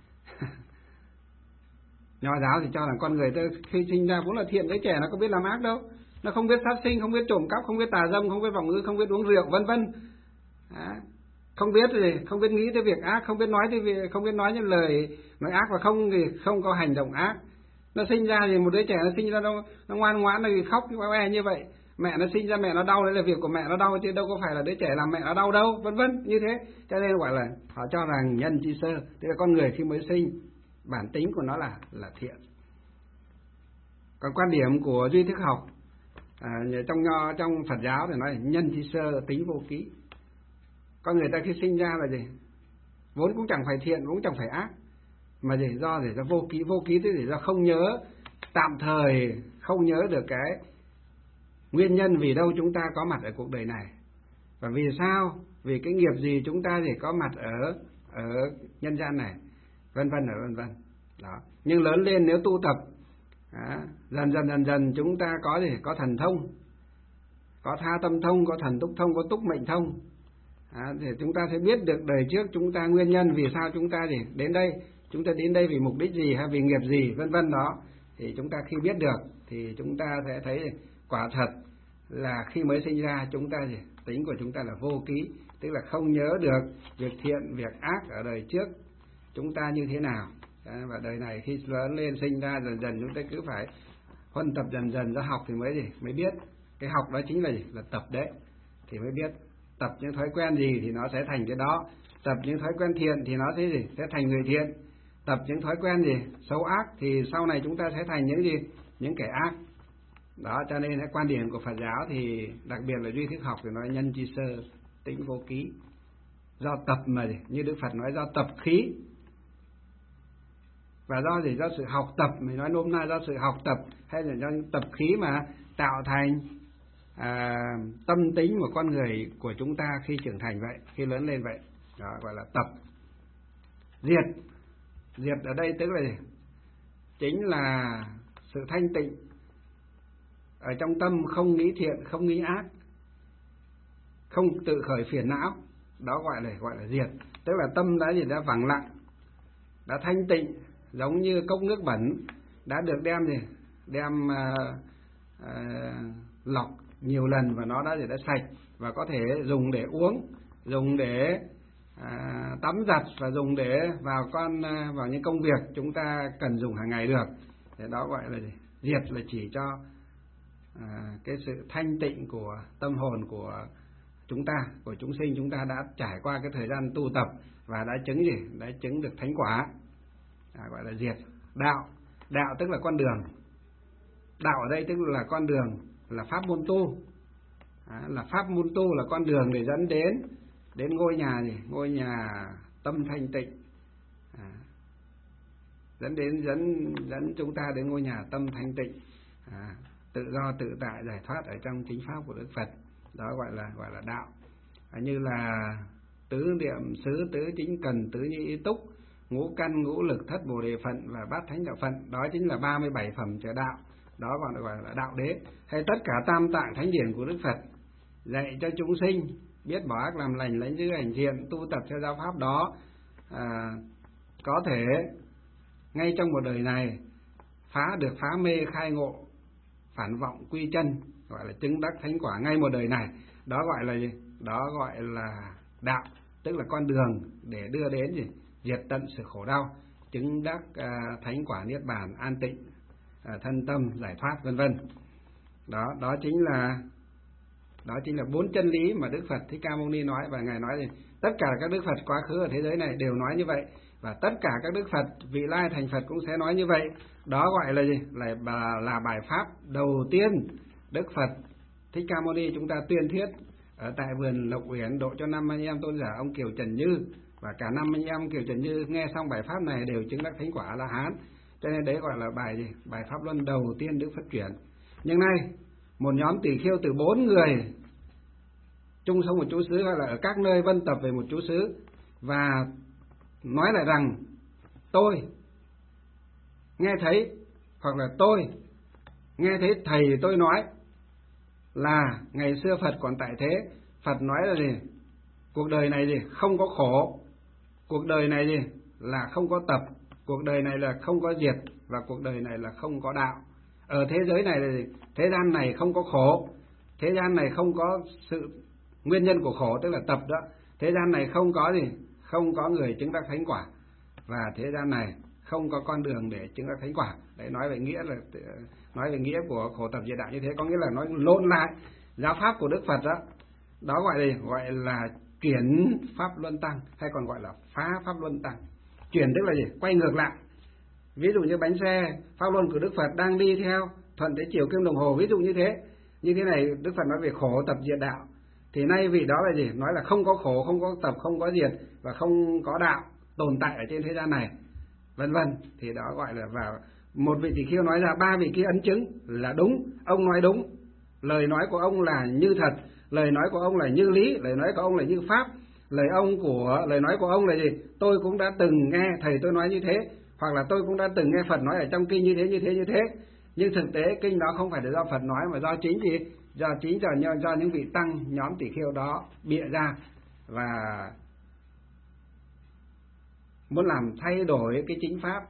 Nho giáo thì cho rằng con người ta khi sinh ra vốn là thiện, đứa trẻ nó có biết làm ác đâu, nó không biết sát sinh, không biết trộm cắp, không biết tà dâm, không biết vọng ngữ, không biết uống rượu, vân vân. Không biết gì, không biết nghĩ tới việc ác, không biết nói tới việc, không biết nói những lời nói ác, và không có hành động ác. Nó sinh ra thì một đứa trẻ nó sinh ra đâu, nó ngoan ngoãn, nó khóc oe như vậy, mẹ nó sinh ra mẹ nó đau, đấy là việc của mẹ nó đau chứ đâu có phải là đứa trẻ làm mẹ nó đau đâu, vân vân như thế. Cho nên gọi là họ cho rằng nhân chi sơ, tức là con người khi mới sinh bản tính của nó là thiện. Còn quan điểm của duy thức học trong Phật giáo thì nói nhân chi sơ, tính vô ký. Con người ta khi sinh ra là gì? Vốn cũng chẳng phải thiện, cũng chẳng phải ác, mà gì? Do vô ký. Vô ký tức là do không nhớ, tạm thời không nhớ được cái nguyên nhân vì đâu chúng ta có mặt ở cuộc đời này, và vì sao, vì cái nghiệp gì chúng ta thì có mặt ở nhân gian này, vân vân. Đó. Nhưng lớn lên nếu tu tập dần dần chúng ta có gì? Có thần thông, có tha tâm thông, có thần túc thông, có túc mệnh thông. Thì chúng ta sẽ biết được đời trước chúng ta nguyên nhân vì sao chúng ta gì đến đây, chúng ta đến đây vì mục đích gì hay vì nghiệp gì, vân vân đó. Thì chúng ta khi biết được thì chúng ta sẽ thấy quả thật là khi mới sinh ra chúng ta gì? Tính của chúng ta là vô ký, tức là không nhớ được việc thiện, việc ác ở đời trước chúng ta như thế nào. Và đời này khi lớn lên sinh ra dần dần chúng ta cứ phải huân tập dần ra học thì mới biết. Cái học đó chính là gì? Là tập đấy, thì mới biết. Tập những thói quen gì thì nó sẽ thành cái đó. Tập những thói quen thiện thì nó sẽ gì? Sẽ thành người thiện. Tập những thói quen gì? Xấu ác thì sau này chúng ta sẽ thành những gì? Những kẻ ác. Đó, cho nên quan điểm của Phật giáo thì đặc biệt là duy thức học thì nói nhân chi sơ, tính vô ký. Do tập mà gì? Như Đức Phật nói do tập khí. Và do gì? Do sự học tập, mình nói nôm na do sự học tập, hay là do tập khí mà tạo thành tâm tính của con người của chúng ta khi trưởng thành vậy, khi lớn lên vậy. Đó gọi là tập. Diệt ở đây tức là gì? chính là sự thanh tịnh ở trong tâm, không nghĩ thiện, không nghĩ ác, không tự khởi phiền não. Đó gọi là diệt. Tức là tâm đã đã vắng lặng, đã thanh tịnh, giống như cốc nước bẩn đã được đem lọc nhiều lần và nó đã sạch và có thể dùng để uống, dùng để tắm giặt và dùng để vào những công việc chúng ta cần dùng hàng ngày được. Thế đó gọi là diệt, là chỉ cho cái sự thanh tịnh của tâm hồn của chúng ta, của chúng sinh. Chúng ta đã trải qua cái thời gian tu tập và đã chứng được thánh quả, gọi là diệt. Đạo tức là con đường. Đạo ở đây tức là con đường, là pháp môn tu. Là pháp môn tu, là con đường để dẫn đến ngôi nhà tâm thanh tịnh, dẫn chúng ta đến ngôi nhà tâm thanh tịnh, tự do tự tại giải thoát ở trong chính pháp của Đức Phật. Đó gọi là đạo. Như là tứ niệm xứ, tứ chính cần, tứ như ý túc, ngũ căn, ngũ lực, thất bồ đề phận và bát thánh đạo phận. Đó chính là 37 phẩm trợ đạo. Đó gọi là đạo đế. Hay tất cả tam tạng thánh điển của Đức Phật dạy cho chúng sinh biết bỏ ác làm lành, lãnh giữ hành thiện, tu tập theo giáo pháp đó, có thể ngay trong một đời này phá mê khai ngộ, phản vọng quy chân, gọi là chứng đắc thánh quả ngay một đời này. Đó gọi là gì? Đó gọi là đạo, tức là con đường để đưa đến diệt tận sự khổ đau, chứng đắc thánh quả niết bàn, an tịnh thân tâm, giải thoát, vân vân. Đó chính là 4 chân lý mà Đức Phật Thích Ca Mâu Ni nói. Và ngài nói tất cả các Đức Phật quá khứ ở thế giới này đều nói như vậy, và tất cả các Đức Phật vị lai thành Phật cũng sẽ nói như vậy. Đó gọi là gì? Là bài pháp đầu tiên Đức Phật Thích Ca Mâu Ni chúng ta tuyên thuyết ở tại vườn Lộc Uyển, độ cho 5 anh em tôn giả ông Kiều Trần Như, và cả 5 anh em Kiều Trần Như nghe xong bài pháp này đều chứng đắc thánh quả A La Hán. Cho nên đấy gọi là bài pháp luân đầu tiên Đức Phật chuyển. Nhưng nay một nhóm tỳ kheo từ 4 người chung sống một chú xứ, hay là ở các nơi vân tập về một chú xứ, và nói lại rằng tôi nghe thấy, hoặc là tôi nghe thấy thầy tôi nói là ngày xưa Phật còn tại thế, Phật nói là gì? Cuộc đời này không có khổ, cuộc đời này là không có tập, cuộc đời này là không có diệt, và cuộc đời này là không có đạo. Ở thế giới này là thế gian này không có khổ, thế gian này không có sự nguyên nhân của khổ, tức là tập đó. Thế gian này không có người chứng đắc thánh quả, và thế gian này không có con đường để chứng đắc thánh quả. Đấy, nói về nghĩa của khổ tập diệt đạo như thế, có nghĩa là nói lộn lại giáo pháp của Đức Phật đó. Đó gọi là chuyển pháp luân tăng, hay còn gọi là phá pháp luân tăng. Chuyển tức là gì? Quay ngược lại. Ví dụ như bánh xe pháp luân của Đức Phật đang đi theo thuận tới chiều kim đồng hồ, ví dụ như thế này, Đức Phật nói về khổ tập diệt đạo, thì nay vị đó là gì? Nói là không có khổ, không có tập, không có diệt, và không có đạo tồn tại ở trên thế gian này, vân vân. Thì đó gọi là vào một vị tỳ kheo nói ra 3 vị kia ấn chứng là đúng, ông nói đúng, lời nói của ông là như thật, lời nói của ông là như lý, lời nói của ông là như pháp, lời nói của ông là gì? Tôi cũng đã từng nghe thầy tôi nói như thế, hoặc là tôi cũng đã từng nghe Phật nói ở trong kinh như thế. Nhưng thực tế kinh đó không phải là do Phật nói, mà do chính do những vị tăng nhóm tỳ kheo đó bịa ra, và muốn làm thay đổi cái chính pháp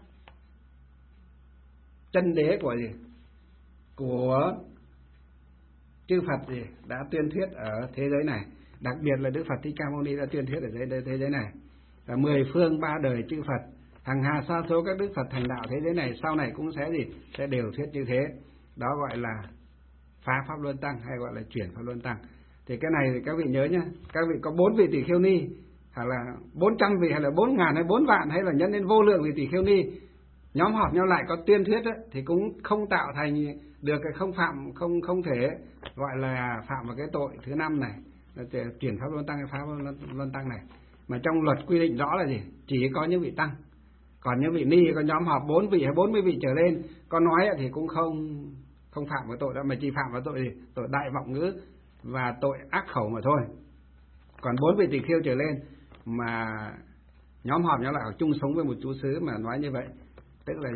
chân đế của chư Phật đã tuyên thuyết ở thế giới này, đặc biệt là Đức Phật Thích Ca Mâu Ni đã tuyên thuyết ở thế giới này, và 10 phương 3 đời chư Phật, hàng hà sa số các Đức Phật thành đạo thế giới này sau này cũng sẽ đều thuyết như thế. Đó gọi là phá pháp luân tăng, hay gọi là chuyển pháp luân tăng. Thì cái này thì các vị nhớ nhá, các vị có 4 vị tỳ kheo ni, hay là 400 vị, hay là 4.000 hay 4 vạn, hay là nhân lên vô lượng vị tỳ kheo ni, nhóm họp nhau lại có tuyên thuyết ấy, thì cũng không tạo thành được cái không thể gọi là phạm vào cái tội thứ 5 này, là chuyển pháp luân tăng hay phá pháp luân tăng này. Mà trong luật quy định rõ là gì? Chỉ có những vị tăng, còn những vị ni có nhóm họp 4 vị hay 40 vị trở lên có nói thì cũng không phạm vào tội đó, mà chỉ phạm vào tội gì? Tội đại vọng ngữ và tội ác khẩu mà thôi. Còn 4 vị tỳ kheo trở lên mà nhóm họp nhau lại chung sống với một chú xứ mà nói như vậy, tức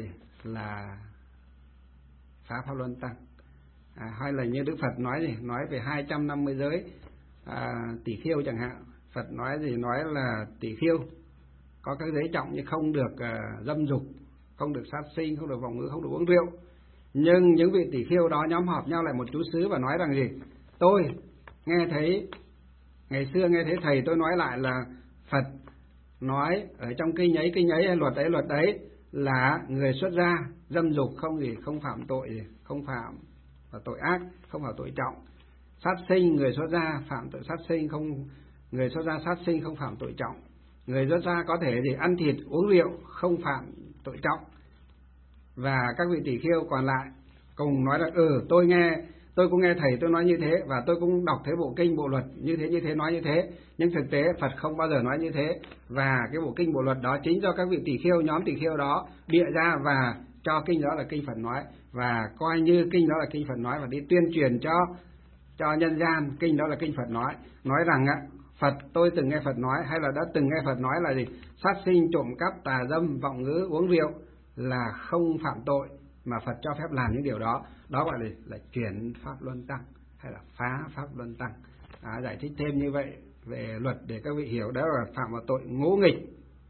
là phá pháp luân tăng. Hay là như Đức Phật nói gì, nói về 250 giới tỷ khiêu chẳng hạn. Phật nói gì, nói là tỷ khiêu có các giới trọng như không được dâm dục, không được sát sinh, không được vọng ngữ, không được uống rượu. Nhưng những vị tỷ khiêu đó nhóm họp nhau lại một chú xứ và nói rằng gì, tôi nghe thấy, ngày xưa nghe thấy thầy tôi nói lại là Phật nói ở trong kinh ấy hay luật đấy là người xuất gia dâm dục không phạm tội gì, không phạm và tội ác, không phạm tội trọng. Sát sinh, người xuất gia phạm tội sát sinh, người xuất gia sát sinh không phạm tội trọng. Người xuất gia có thể thì ăn thịt uống rượu không phạm tội trọng. Và các vị tỷ khiêu còn lại cùng nói là tôi cũng nghe thầy tôi nói như thế, và tôi cũng đọc thấy bộ kinh bộ luật như thế nói như thế, nhưng thực tế Phật không bao giờ nói như thế. Và cái bộ kinh bộ luật đó chính do các vị tỷ khiêu, nhóm tỷ khiêu đó bịa ra và cho kinh đó là kinh Phật nói, và coi như kinh đó là kinh Phật nói, và đi tuyên truyền cho nhân gian kinh đó là kinh Phật nói rằng Phật, tôi từng nghe Phật nói, hay là đã từng nghe Phật nói là gì, sát sinh, trộm cắp, tà dâm, vọng ngữ, uống rượu là không phạm tội, mà Phật cho phép làm những điều đó. Đó gọi là chuyển pháp luân tăng, hay là phá pháp luân tăng. Giải thích thêm như vậy về luật để các vị hiểu, đó là phạm vào tội ngỗ nghịch.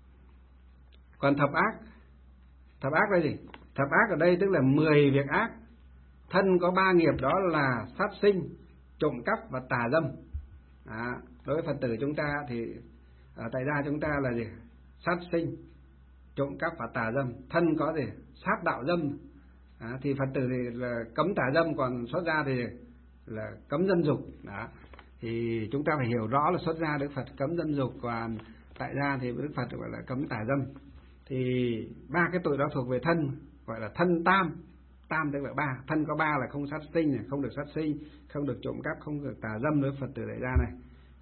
Còn thập ác là gì? Thập ác ở đây tức là 10 việc ác. Thân có 3 nghiệp, đó là sát sinh, trộm cắp và tà dâm. Đối với Phật tử chúng ta thì tại gia chúng ta là gì? Sát sinh, trộm cắp và tà dâm. Thân có gì? Sát đạo dâm. Thì Phật tử thì là cấm tà dâm, còn xuất gia thì là cấm dâm dục. Thì chúng ta phải hiểu rõ là xuất gia Đức Phật cấm dâm dục, còn tại gia thì Đức Phật gọi là cấm tà dâm. Thì 3 cái tội đó thuộc về thân, gọi là thân tam. Tam tức là 3, thân có 3 là không sát sinh này, không được sát sinh, không được trộm cắp, không được tà dâm đối với Phật tử đại gia này.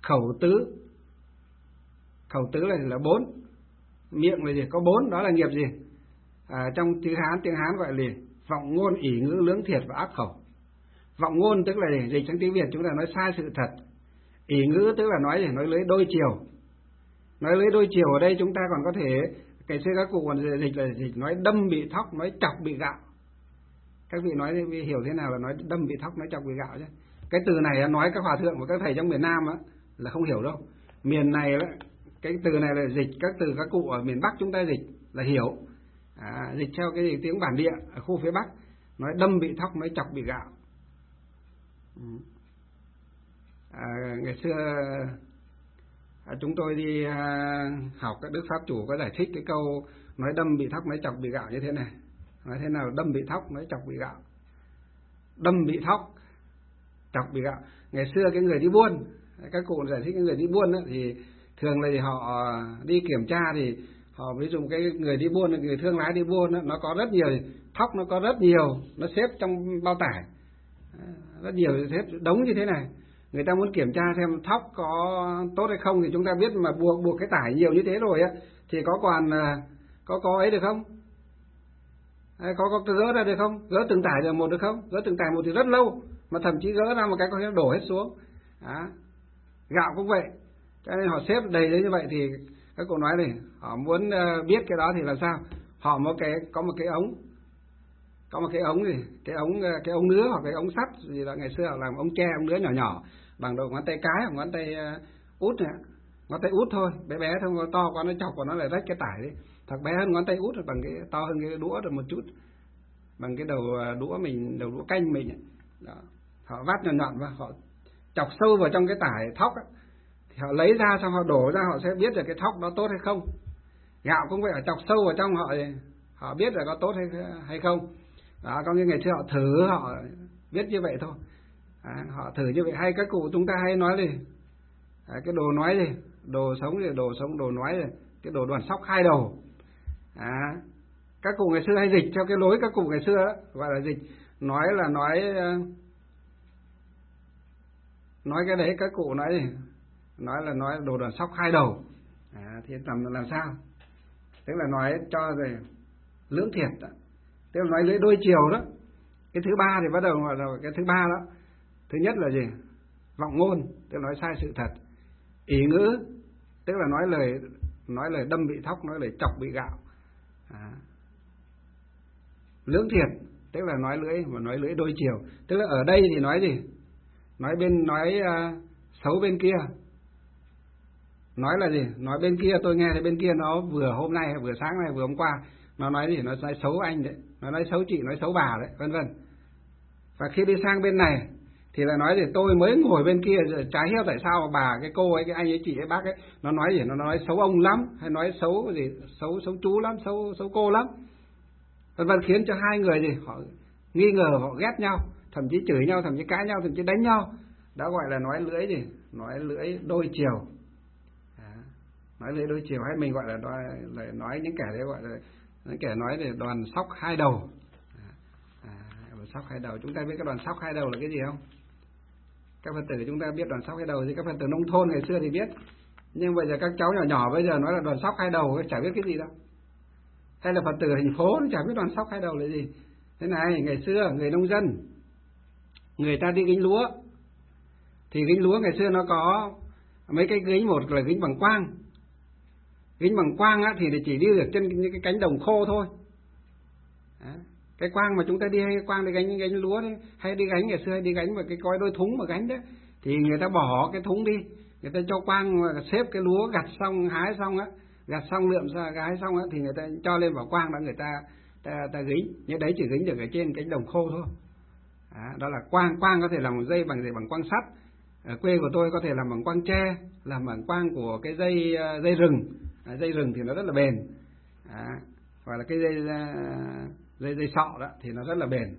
Khẩu tứ là 4, miệng là gì? Có 4, đó là nghiệp gì? Trong tiếng Hán gọi là vọng ngôn, ỷ ngữ, lưỡng thiệt và ác khẩu. Vọng ngôn tức là dịch sang tiếng Việt chúng ta nói sai sự thật. Ỷ ngữ tức là nói lưỡi đôi chiều. Nói lưỡi đôi chiều ở đây chúng ta còn có thể, ngày xưa các cụ còn dịch là nói đâm bị thóc, nói chọc bị gạo. Các vị nói hiểu thế nào là nói đâm bị thóc, nói chọc bị gạo chứ? Cái từ này nói các hòa thượng và các thầy trong miền Nam là không hiểu đâu. Miền này cái từ này là dịch các từ các cụ ở miền Bắc chúng ta dịch là hiểu. Dịch theo cái tiếng bản địa ở khu phía Bắc, nói đâm bị thóc, nói chọc bị gạo. Ngày xưa chúng tôi đi học, các đức pháp chủ có giải thích cái câu nói đâm bị thóc, nói chọc bị gạo như thế này. Nói thế nào đâm bị thóc, nói chọc bị gạo? Đâm bị thóc, chọc bị gạo. Ngày xưa cái người đi buôn, các cụ giải thích cái người đi buôn thì thường là họ đi kiểm tra thì họ ví dụ cái người đi buôn, người thương lái đi buôn nó có rất nhiều thóc, nó có rất nhiều, nó xếp trong bao tải rất nhiều, xếp đống như thế này. Người ta muốn kiểm tra xem thóc có tốt hay không thì chúng ta biết mà buộc cái tải nhiều như thế rồi thì có còn có ấy được không? Có gỡ ra được không? Gỡ từng tải một được không? Gỡ từng tải một thì rất lâu, mà thậm chí gỡ ra một cái có thể đổ hết xuống. Gạo cũng vậy, cho nên họ xếp đầy như vậy thì các cụ nói này, họ muốn biết cái đó thì làm sao? Họ có một cái ống gì, cái ống nứa hoặc cái ống sắt gì đó, ngày xưa họ làm ống tre, ống nứa nhỏ nhỏ bằng đầu ngón tay cái hoặc ngón tay út này, ngón tay út thôi, bé bé thôi, to quá nó chọc vào nó lại rách cái tải đi. Thật bé hơn ngón tay út, bằng cái to hơn cái đũa được một chút, bằng cái đầu đũa canh mình đó. Họ vắt nhọn và họ chọc sâu vào trong cái tải thóc thì họ lấy ra, xong họ đổ ra, họ sẽ biết được cái thóc đó tốt hay không. Gạo cũng vậy, họ chọc sâu vào trong họ biết là có tốt hay không. Đó, có nghĩa ngày xưa họ thử, họ biết như vậy thôi. Họ thử như vậy. Hay các cụ chúng ta hay nói gì, cái đồ nói gì, đồ sống, đồ nói, cái đồ đoàn sóc 2 đầu. Các cụ ngày xưa hay dịch theo cái lối các cụ ngày xưa gọi là dịch, nói cái đấy các cụ nói gì, nói đồ đoàn sóc 2 đầu. Thì làm sao? Tức là nói cho về lưỡng thiệt đó. Tức là nói lưỡi đôi chiều đó. Cái thứ ba thì bắt đầu gọi là cái thứ ba đó. Thứ nhất là gì? Vọng ngôn, tức là nói sai sự thật. Ỷ ngữ, tức là nói lời đâm bị thóc, nói lời chọc bị gạo. lưỡng thiệt, tức là nói lưỡi mà nói lưỡi đôi chiều. Tức là ở đây thì nói gì? Nói xấu bên kia. Nói là gì? Nói bên kia, tôi nghe thấy bên kia nó vừa hôm nay, vừa sáng nay, vừa hôm qua, nó nói gì? Nó nói xấu anh đấy, nó nói xấu chị, nói xấu bà đấy, vân vân. Và khi đi sang bên này thì lại nói gì? Tôi mới ngồi bên kia, chả hiểu tại sao mà bà, cái cô ấy, cái anh ấy, chị ấy, bác ấy, nó nói gì? Nó nói xấu ông lắm, hay nói xấu gì? Xấu chú lắm, xấu cô lắm, vân vân, khiến cho hai người gì? Họ nghi ngờ, họ ghét nhau, thậm chí chửi nhau, thậm chí cãi nhau, thậm chí đánh nhau. Đó gọi là nói lưỡi gì? Nói lưỡi đôi chiều. Nói lưỡi đôi chiều, hay mình gọi là nói những kẻ đấy gọi là những kẻ nói để đoàn sóc hai đầu. Đoàn sóc hai đầu, chúng ta biết cái đoàn sóc hai đầu là cái gì không? Các Phật tử chúng ta biết đoàn sóc hai đầu gì? Các Phật tử nông thôn ngày xưa thì biết, nhưng bây giờ các cháu nhỏ nhỏ bây giờ nói là đoàn sóc hai đầu, chả biết cái gì đâu. Hay là Phật tử thành phố chả biết đoàn sóc hai đầu là gì. Thế này, ngày xưa người nông dân, người ta đi gánh lúa, thì gánh lúa ngày xưa nó có mấy cái gánh, một là gánh bằng quang. Gánh bằng quang á, thì chỉ đi được trên những cái cánh đồng khô thôi. Đó. Cái quang mà chúng ta đi, hay cái quang để gánh lúa đấy, hay đi gánh ngày xưa hay đi gánh vào cái cối đôi thúng mà gánh đấy, thì người ta bỏ cái thúng đi, người ta cho quang xếp cái lúa gặt xong, hái xong á, gặt xong lượm ra hái xong á, thì người ta cho lên vào quang, đó người ta gánh. Nhưng đấy chỉ gánh được ở trên cánh đồng khô thôi. Đó là quang có thể làm dây bằng gì? Bằng quang sắt. Ở quê của tôi có thể làm bằng quang tre, làm bằng quang của cái dây rừng. Dây rừng thì nó rất là bền, hoặc là cái dây sọ đó thì nó rất là bền.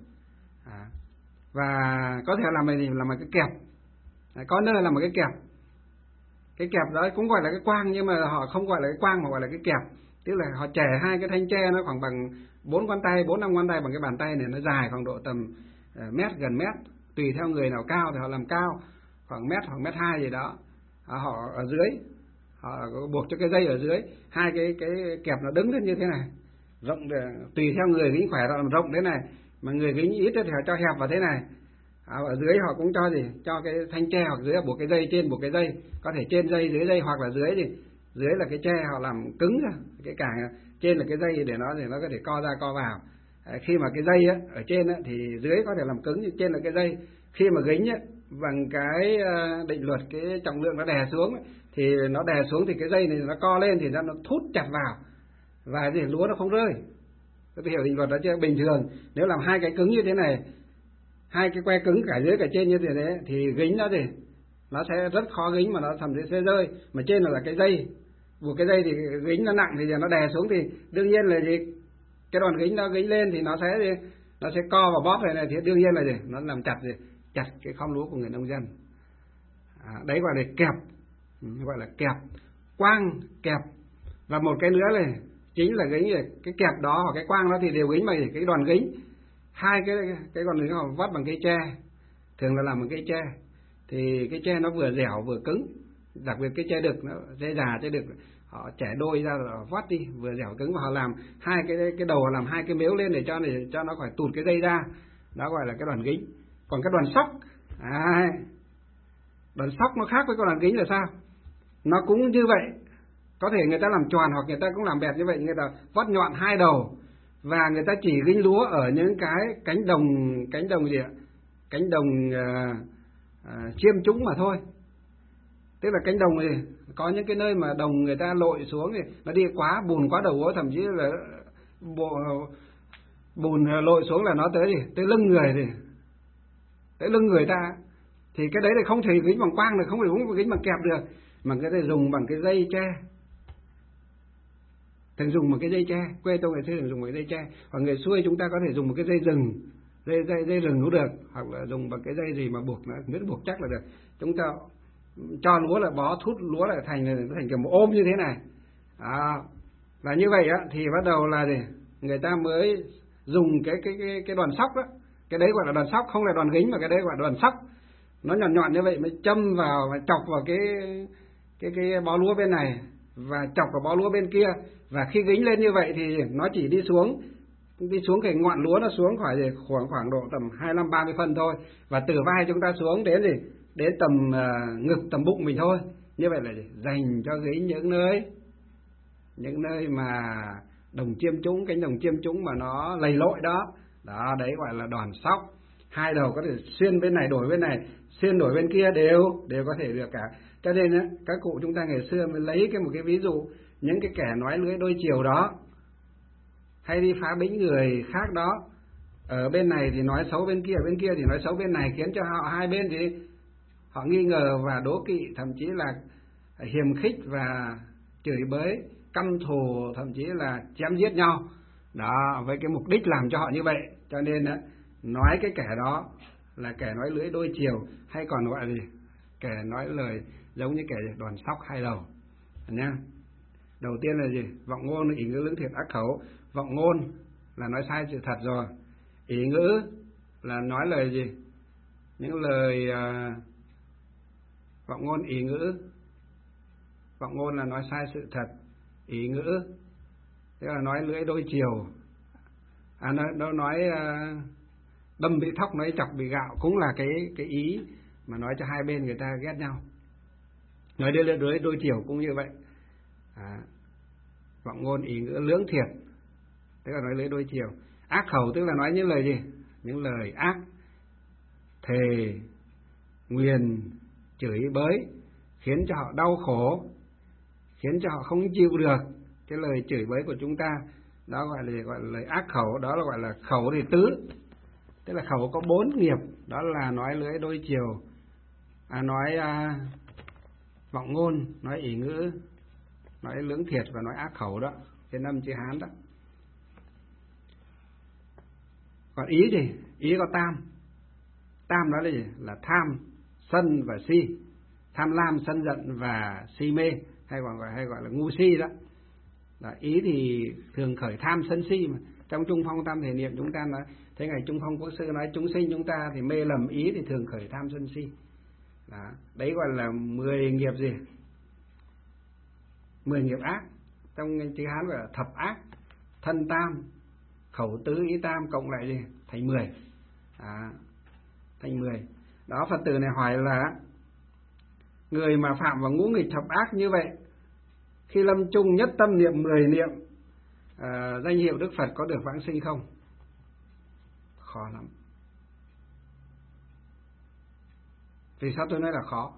Và có thể làm một cái kẹp, có nơi làm một cái kẹp. Cái kẹp đó cũng gọi là cái quang, nhưng mà họ không gọi là cái quang mà gọi là cái kẹp. Tức là họ chẻ hai cái thanh tre nó khoảng bằng 4-5 ngón tay bằng cái bàn tay này, nó dài khoảng độ tầm mét, gần mét, tùy theo người nào cao thì họ làm cao, khoảng mét hoặc 1,2 m gì đó. Họ ở dưới, họ buộc cho cái dây ở dưới, hai cái kẹp nó đứng lên như thế này, rộng để, tùy theo người gánh khỏe họ làm rộng thế này, mà người gánh ít thì họ cho hẹp vào thế này. Ở dưới họ cũng cho gì? Cho cái thanh tre, hoặc dưới là buộc cái dây, trên buộc cái dây, có thể trên dây, dưới dây, hoặc là dưới gì? Dưới là cái tre họ làm cứng ra, cái cảng trên là cái dây để nó có thể co ra co vào. Khi mà cái dây á, ở trên á, thì dưới có thể làm cứng, trên là cái dây. Khi mà gánh á, bằng cái định luật cái trọng lượng nó đè xuống ấy, thì nó đè xuống thì cái dây này nó co lên thì nó thút chặt vào, và thì lúa nó không rơi. Tôi hiểu định luật đó chưa? Bình thường nếu làm hai cái cứng như thế này, hai cái que cứng cả dưới cả trên như thế đấy, thì gánh nó gì? Nó sẽ rất khó gánh, mà nó thậm chí sẽ rơi. Mà trên là cái dây, buộc cái dây thì gánh nó nặng, thì giờ nó đè xuống thì đương nhiên là gì? Cái đòn gánh nó gánh lên thì nó sẽ co vào bóp này, thì đương nhiên là gì? Nó làm chặt cái khóm lúa của người nông dân. Đấy gọi là kẹp, gọi là kẹp, quang, kẹp. Và một cái nữa này chính là gánh, cái kẹp đó hoặc cái quang đó thì đều gánh bằng cái đòn gánh. Hai cái đòn gánh họ vắt bằng cây tre, thường là làm bằng cây tre. Thì cái tre nó vừa dẻo vừa cứng, đặc biệt cái tre đực, nó tre già tre đực, họ chẻ đôi ra rồi vắt đi, vừa dẻo cứng, và họ làm hai cái đầu, họ làm hai cái mếu lên để cho nó khỏi tụt cái dây ra. Đó gọi là cái đoàn gánh. Còn cái đoàn sóc, đoàn sóc nó khác với cái đoàn gánh là sao? Nó cũng như vậy, có thể người ta làm tròn hoặc người ta cũng làm bẹt như vậy, người ta vắt nhọn hai đầu, và người ta chỉ gánh lúa ở những cái cánh đồng gì ạ? Cánh đồng chiêm trũng mà thôi. Tức là cánh đồng này có những cái nơi mà đồng người ta lội xuống thì nó đi quá bùn, quá đầu gối, thậm chí là bùn lội xuống là nó tới tới lưng người, thì tới lưng người ta, thì cái đấy là không thể gánh bằng quang được, không thể gánh bằng kẹp được, mà cái này dùng bằng cái dây tre. Thường dùng một cái dây tre, quê tôi ngày xưa thường dùng một cái dây tre, hoặc người xuôi chúng ta có thể dùng một cái dây rừng, dây rừng cũng được, hoặc là dùng bằng cái dây gì mà buộc nó, biết buộc chắc là được. Chúng ta cho lúa là bó thút lúa lại thành kiểu một ôm như thế này. Và như vậy á thì bắt đầu là người ta mới dùng cái đoàn sóc đó. Cái đấy gọi là đoàn sóc, không là đoàn gánh, mà cái đấy gọi là đoàn sóc. Nó nhọn nhọn như vậy mới châm vào và chọc vào cái bó lúa bên này, và chọc vào bó lúa bên kia. Và khi gánh lên như vậy thì nó chỉ đi xuống cái ngọn lúa, nó xuống khoảng độ tầm 25-30 phân thôi, và từ vai chúng ta xuống đến tầm ngực, tầm bụng mình thôi. Như vậy là dành cho gánh những nơi mà đồng chiêm trũng, cánh đồng chiêm trũng mà nó lầy lội đó. Đó, đấy gọi là đòn sóc. Hai đầu có thể xuyên bên này đổi bên này, xuyên đổi bên kia đều có thể được cả. Cho nên á, các cụ chúng ta ngày xưa mới lấy một cái ví dụ, những cái kẻ nói lưỡi đôi chiều đó, hay đi phá bĩnh người khác đó, ở bên này thì nói xấu bên kia, ở bên kia thì nói xấu bên này, khiến cho họ hai bên thì họ nghi ngờ và đố kỵ, thậm chí là hiềm khích và chửi bới, căm thù, thậm chí là chém giết nhau. Đó, với cái mục đích làm cho họ như vậy. Cho nên á, nói cái kẻ đó là kẻ nói lưỡi đôi chiều, hay còn gọi là gì? Kẻ nói lời giống như kẻ đòn sóc hai đầu nhá. Đầu tiên là gì? Vọng ngôn, ý ngữ lưỡng thiệt ác khẩu. Vọng ngôn là nói sai sự thật rồi. Ý ngữ là nói lời gì? Những lời vọng ngôn, ý ngữ. Vọng ngôn là nói sai sự thật. Ý ngữ tức là nói lưỡi đôi chiều. Nói đâm bị thóc, nói chọc bị gạo, cũng là cái ý mà nói cho hai bên người ta ghét nhau. Nói lưỡi đôi chiều cũng như vậy. Vọng ngôn, ý ngữ lưỡng thiệt tức là nói lưỡi đôi chiều. Ác khẩu tức là nói những lời gì? Những lời ác, thề, nguyền, chửi bới, khiến cho họ đau khổ, khiến cho họ không chịu được cái lời chửi bới của chúng ta. Đó gọi là lời ác khẩu. Đó là gọi là khẩu thì tứ, tức là khẩu có 4 nghiệp. Đó là nói lưỡi đôi chiều, nói vọng ngôn, nói ý ngữ, nói lưỡng thiệt và nói ác khẩu đó, trên âm chữ Hán đó. Còn ý gì? Ý có tam. Tam đó là gì? Là tham, sân và si. Tham lam, sân giận và si mê, hay gọi là ngu si đó. Ý thì thường khởi tham sân si mà. Trong Trung Phong Tam Thể Niệm chúng ta nói, thế ngày Trung Phong Quốc sư nói chúng sinh chúng ta thì mê lầm ý thì thường khởi tham sân si. Đó. Đấy gọi là 10 nghiệp gì? 10 nghiệp ác. Trong chữ Hán gọi là thập ác. Thân tam, khẩu tứ, ý tam cộng lại gì? Thành 10. Thành 10. Đó, Phật tử này hỏi là người mà phạm vào ngũ nghịch thập ác như vậy, khi lâm chung nhất tâm niệm 10 niệm danh hiệu Đức Phật có được vãng sinh không? Khó lắm. Vì sao tôi nói là khó?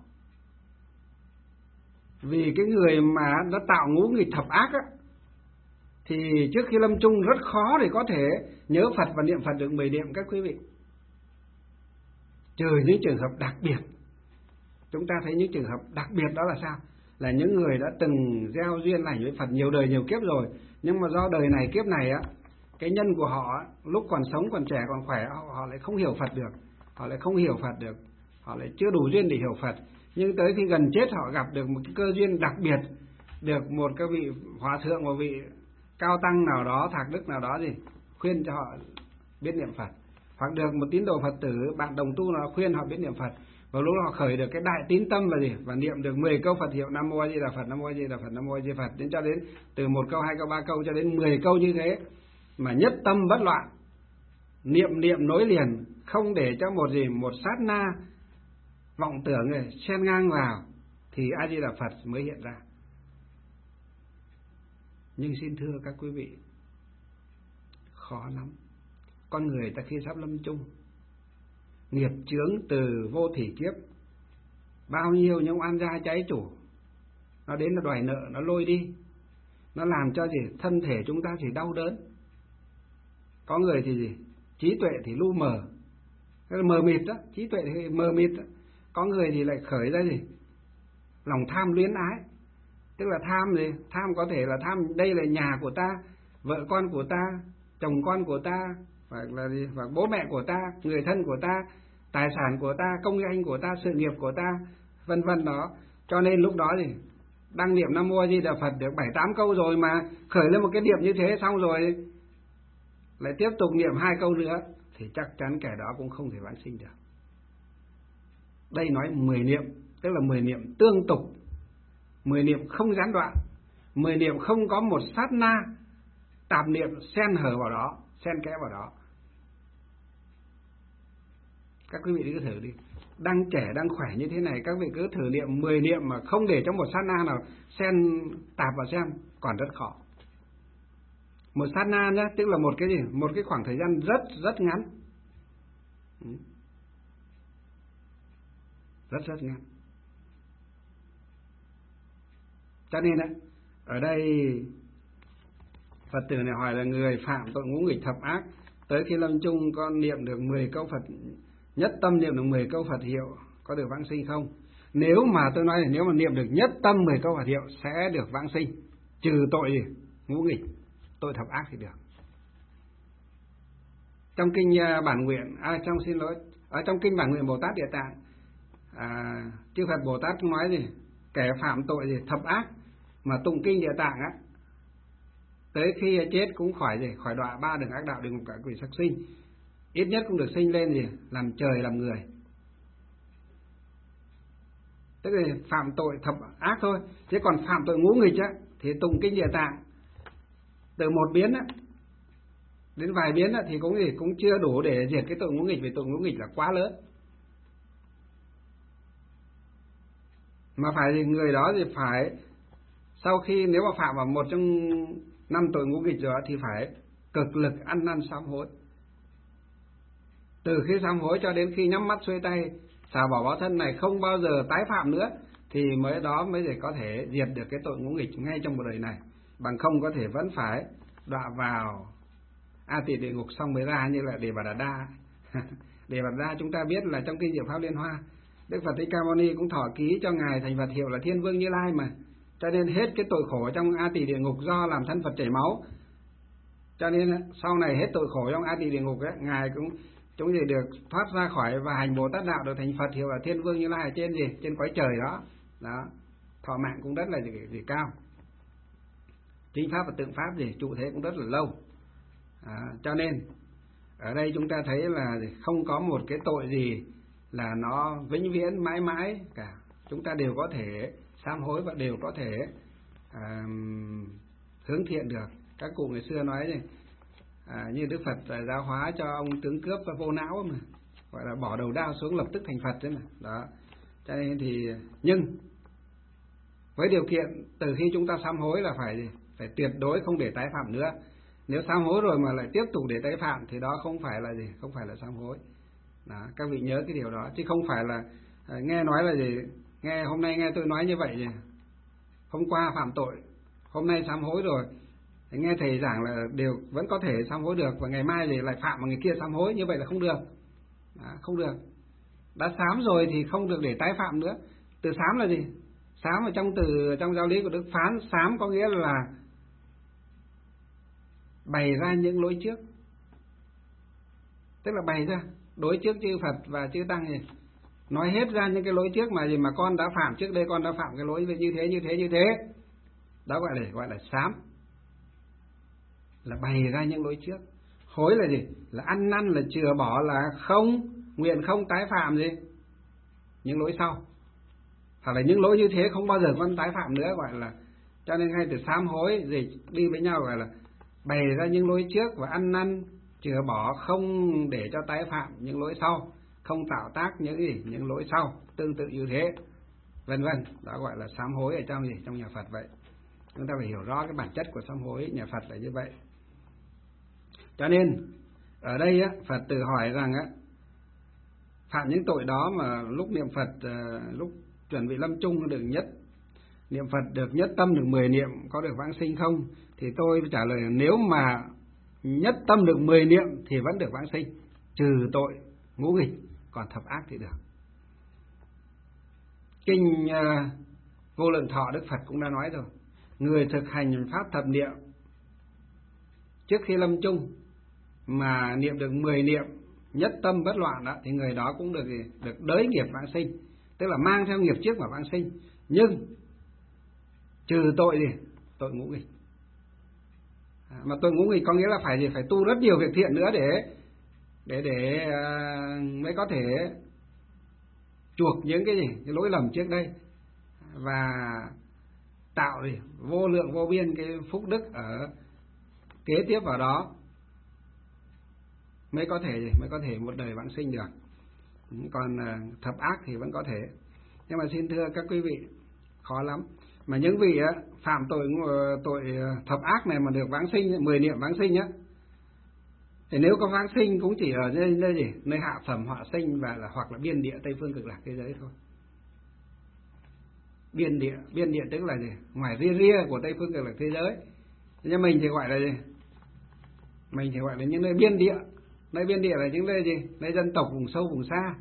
Vì cái người mà nó tạo ngũ nghịch thập ác á, thì trước khi lâm chung rất khó để có thể nhớ Phật và niệm Phật được 10 niệm các quý vị. Trừ những trường hợp đặc biệt. Chúng ta thấy những trường hợp đặc biệt đó là sao? Là những người đã từng gieo duyên lành với Phật nhiều đời nhiều kiếp rồi, nhưng mà do đời này kiếp này á, cái nhân của họ lúc còn sống, còn trẻ, còn khỏe, họ lại không hiểu Phật được. Họ lại chưa đủ duyên để hiểu Phật. Nhưng tới khi gần chết họ gặp được một cái cơ duyên đặc biệt, được một cái vị hòa thượng, một vị cao tăng nào đó, thạc đức nào đó gì khuyên cho họ biết niệm Phật, hoặc được một tín đồ Phật tử, bạn đồng tu nào khuyên họ biết niệm Phật. Và lúc đó họ khởi được cái đại tín tâm là gì? Và niệm được 10 câu Phật hiệu Nam Mô A Di Đà Phật, Nam Mô A Di Đà Phật, Nam Mô A Di Đà Phật, đến cho đến từ 1 câu, 2 câu, 3 câu cho đến 10 câu như thế, mà nhất tâm bất loạn, niệm nối liền, không để cho một sát na vọng tưởng này xen ngang vào, thì A Di Đà Phật mới hiện ra. Nhưng xin thưa các quý vị, khó lắm. Con người ta khi sắp lâm chung, nghiệp chướng từ vô thỉ kiếp, bao nhiêu những oan gia trái chủ, nó đến nó đòi nợ, nó lôi đi, nó làm cho gì? Thân thể chúng ta thì đau đớn. Có người thì gì? Trí tuệ thì lu mờ, mờ mịt đó, trí tuệ thì mờ mịt đó. Có người thì lại khởi ra gì? Lòng tham luyến ái. Tức là tham gì? Tham có thể là tham đây là nhà của ta, vợ con của ta, chồng con của ta, hoặc là gì? Hoặc bố mẹ của ta, người thân của ta, tài sản của ta, công danh của ta, sự nghiệp của ta, vân vân đó. Cho nên lúc đó thì đăng niệm Nam Mô A Di Đà Phật được 7-8 câu rồi mà khởi lên một cái niệm như thế, xong rồi lại tiếp tục niệm 2 câu nữa, thì chắc chắn kẻ đó cũng không thể vãng sinh được. Đây nói 10 niệm, tức là 10 niệm tương tục, 10 niệm không gián đoạn, 10 niệm không có một sát na tạp niệm xen hở vào đó, xen kẽ vào đó. Các quý vị cứ thử đi, đang trẻ, đang khỏe như thế này, các vị cứ thử niệm 10 niệm mà không để cho một sát na nào xen tạp vào xem, còn rất khó. Một sát na nhá, tức là một cái gì? Một cái khoảng thời gian rất rất ngắn. Rất rất ngắn. Cho nên đấy, ở đây Phật tử này hỏi là người phạm tội ngũ nghịch thập ác, tới khi lâm chung con niệm được 10 câu Phật, nhất tâm niệm được 10 câu Phật hiệu có được vãng sinh không? Nếu mà tôi nói là nếu mà niệm được nhất tâm 10 câu Phật hiệu sẽ được vãng sinh, trừ tội gì? Ngũ nghịch, tội thập ác thì được. Trong kinh bản nguyện, trong kinh bản nguyện Bồ Tát Địa Tạng, chư Phật Bồ Tát nói gì? Kẻ phạm tội gì? Thập ác mà tụng kinh Địa Tạng á, tới khi chết cũng khỏi đọa 3 đường ác đạo, địa ngục, cõi quỷ, sắc sinh, ít nhất cũng được sinh lên gì? Làm trời làm người. Tức là phạm tội thập ác thôi, chứ còn phạm tội ngũ nghịch á thì tụng kinh Địa Tạng từ một biến á đến vài biến á thì cũng chưa đủ để diệt cái tội ngũ nghịch, vì tội ngũ nghịch là quá lớn. Mà phải người đó thì phải sau khi nếu mà phạm vào một trong 5 tội ngũ nghịch rồi thì phải cực lực ăn năn sám hối. Từ khi sám hối cho đến khi nhắm mắt xuôi tay xả bỏ báo thân này, không bao giờ tái phạm nữa, thì mới có thể diệt được cái tội ngũ nghịch ngay trong một đời này. Bằng không có thể vẫn phải đọa vào A Tỳ địa ngục xong mới ra, như là Đề Bà Đạt Đa. Đề Bà Đạt Đa chúng ta biết là trong kinh Diệu Pháp Liên Hoa, Đức Phật Thích Ca Mâu Ni cũng thọ ký cho ngài thành Phật hiệu là Thiên Vương Như Lai mà. Cho nên hết cái tội khổ trong A Tỳ địa ngục do làm thân Phật chảy máu. Cho nên sau này hết tội khổ trong A Tỳ địa ngục ấy, ngài cũng chúng gì được thoát ra khỏi và hành Bồ Tát đạo, được thành Phật hiệu là Thiên Vương Như Lai trên gì? Trên cõi trời đó. Đó. Thọ mạng cũng rất là gì cao. Chính pháp và tượng pháp gì trụ thế cũng rất là lâu. Cho nên ở đây chúng ta thấy là không có một cái tội gì là nó vĩnh viễn mãi mãi cả. Chúng ta đều có thể sám hối và đều có thể hướng thiện được. Các cụ ngày xưa nói này, như Đức Phật giáo hóa cho ông tướng cướp và vô não mà, gọi là bỏ đầu đao xuống lập tức thành Phật đấy mà. Đó. Cho nên thì nhưng với điều kiện từ khi chúng ta sám hối là phải tuyệt đối không để tái phạm nữa. Nếu sám hối rồi mà lại tiếp tục để tái phạm thì đó không phải là gì, không phải là sám hối. Đó, các vị nhớ cái điều đó, chứ không phải là nghe nói là gì, hôm nay nghe tôi nói như vậy gì, hôm qua phạm tội, hôm nay sám hối rồi, nghe thầy giảng là đều vẫn có thể sám hối được, và ngày mai thì lại phạm mà người kia sám hối, như vậy là không được. Đó, không được. Đã sám rồi thì không được để tái phạm nữa. Từ sám là gì? Sám ở trong giáo lý của Đức Phán, sám có nghĩa là bày ra những lỗi trước. Tức là bày ra đối trước chư Phật và chư Tăng gì, nói hết ra những cái lỗi trước mà con đã phạm trước đây, con đã phạm cái lỗi như thế. Đó gọi là sám, là bày ra những lỗi trước. Hối là gì? Là ăn năn, là chừa bỏ, là không nguyện không tái phạm gì những lỗi sau, hoặc là những lỗi như thế không bao giờ con tái phạm nữa, gọi là. Cho nên ngay từ sám hối gì đi với nhau gọi là bày ra những lỗi trước và ăn năn chừa bỏ, không để cho tái phạm những lỗi sau, không tạo tác những lỗi sau tương tự như thế, vân vân. Đó gọi là sám hối ở trong nhà Phật vậy. Chúng ta phải hiểu rõ cái bản chất của sám hối nhà Phật là như vậy. Cho nên ở đây á, Phật tử hỏi rằng á, phạm những tội đó mà lúc niệm Phật, lúc chuẩn bị lâm chung được niệm Phật được nhất tâm được 10 niệm có được vãng sinh không? Thì tôi trả lời là nếu mà nhất tâm được 10 niệm thì vẫn được vãng sinh, trừ tội ngũ nghịch, còn thập ác thì được. Kinh Vô Lượng Thọ Đức Phật cũng đã nói rồi, người thực hành pháp thập niệm trước khi lâm chung mà niệm được 10 niệm nhất tâm bất loạn đó, thì người đó cũng được đới nghiệp vãng sinh, tức là mang theo nghiệp trước mà vãng sinh, nhưng trừ tội gì? Tội ngũ nghịch. Mà tội ngũ nghịch có nghĩa là phải tu rất nhiều việc thiện nữa để mới có thể chuộc những cái lỗi lầm trước đây, và tạo vô lượng vô biên cái phúc đức ở kế tiếp vào đó, mới có thể một đời vãng sinh được. Còn thập ác thì vẫn có thể. Nhưng mà xin thưa các quý vị, khó lắm. Mà những vị phạm tội thập ác này mà được vãng sinh, 10 niệm vãng sinh á, thì nếu có vãng sinh cũng chỉ ở nơi gì, nơi hạ phẩm họa sinh và hoặc là biên địa Tây phương cực lạc thế giới thôi. Biên địa tức là gì, ngoài ria của Tây phương cực lạc thế giới. Nhưng mình thì gọi là gì, mình thì gọi là những nơi biên địa. Nơi biên địa là những nơi gì, nơi dân tộc vùng sâu vùng xa.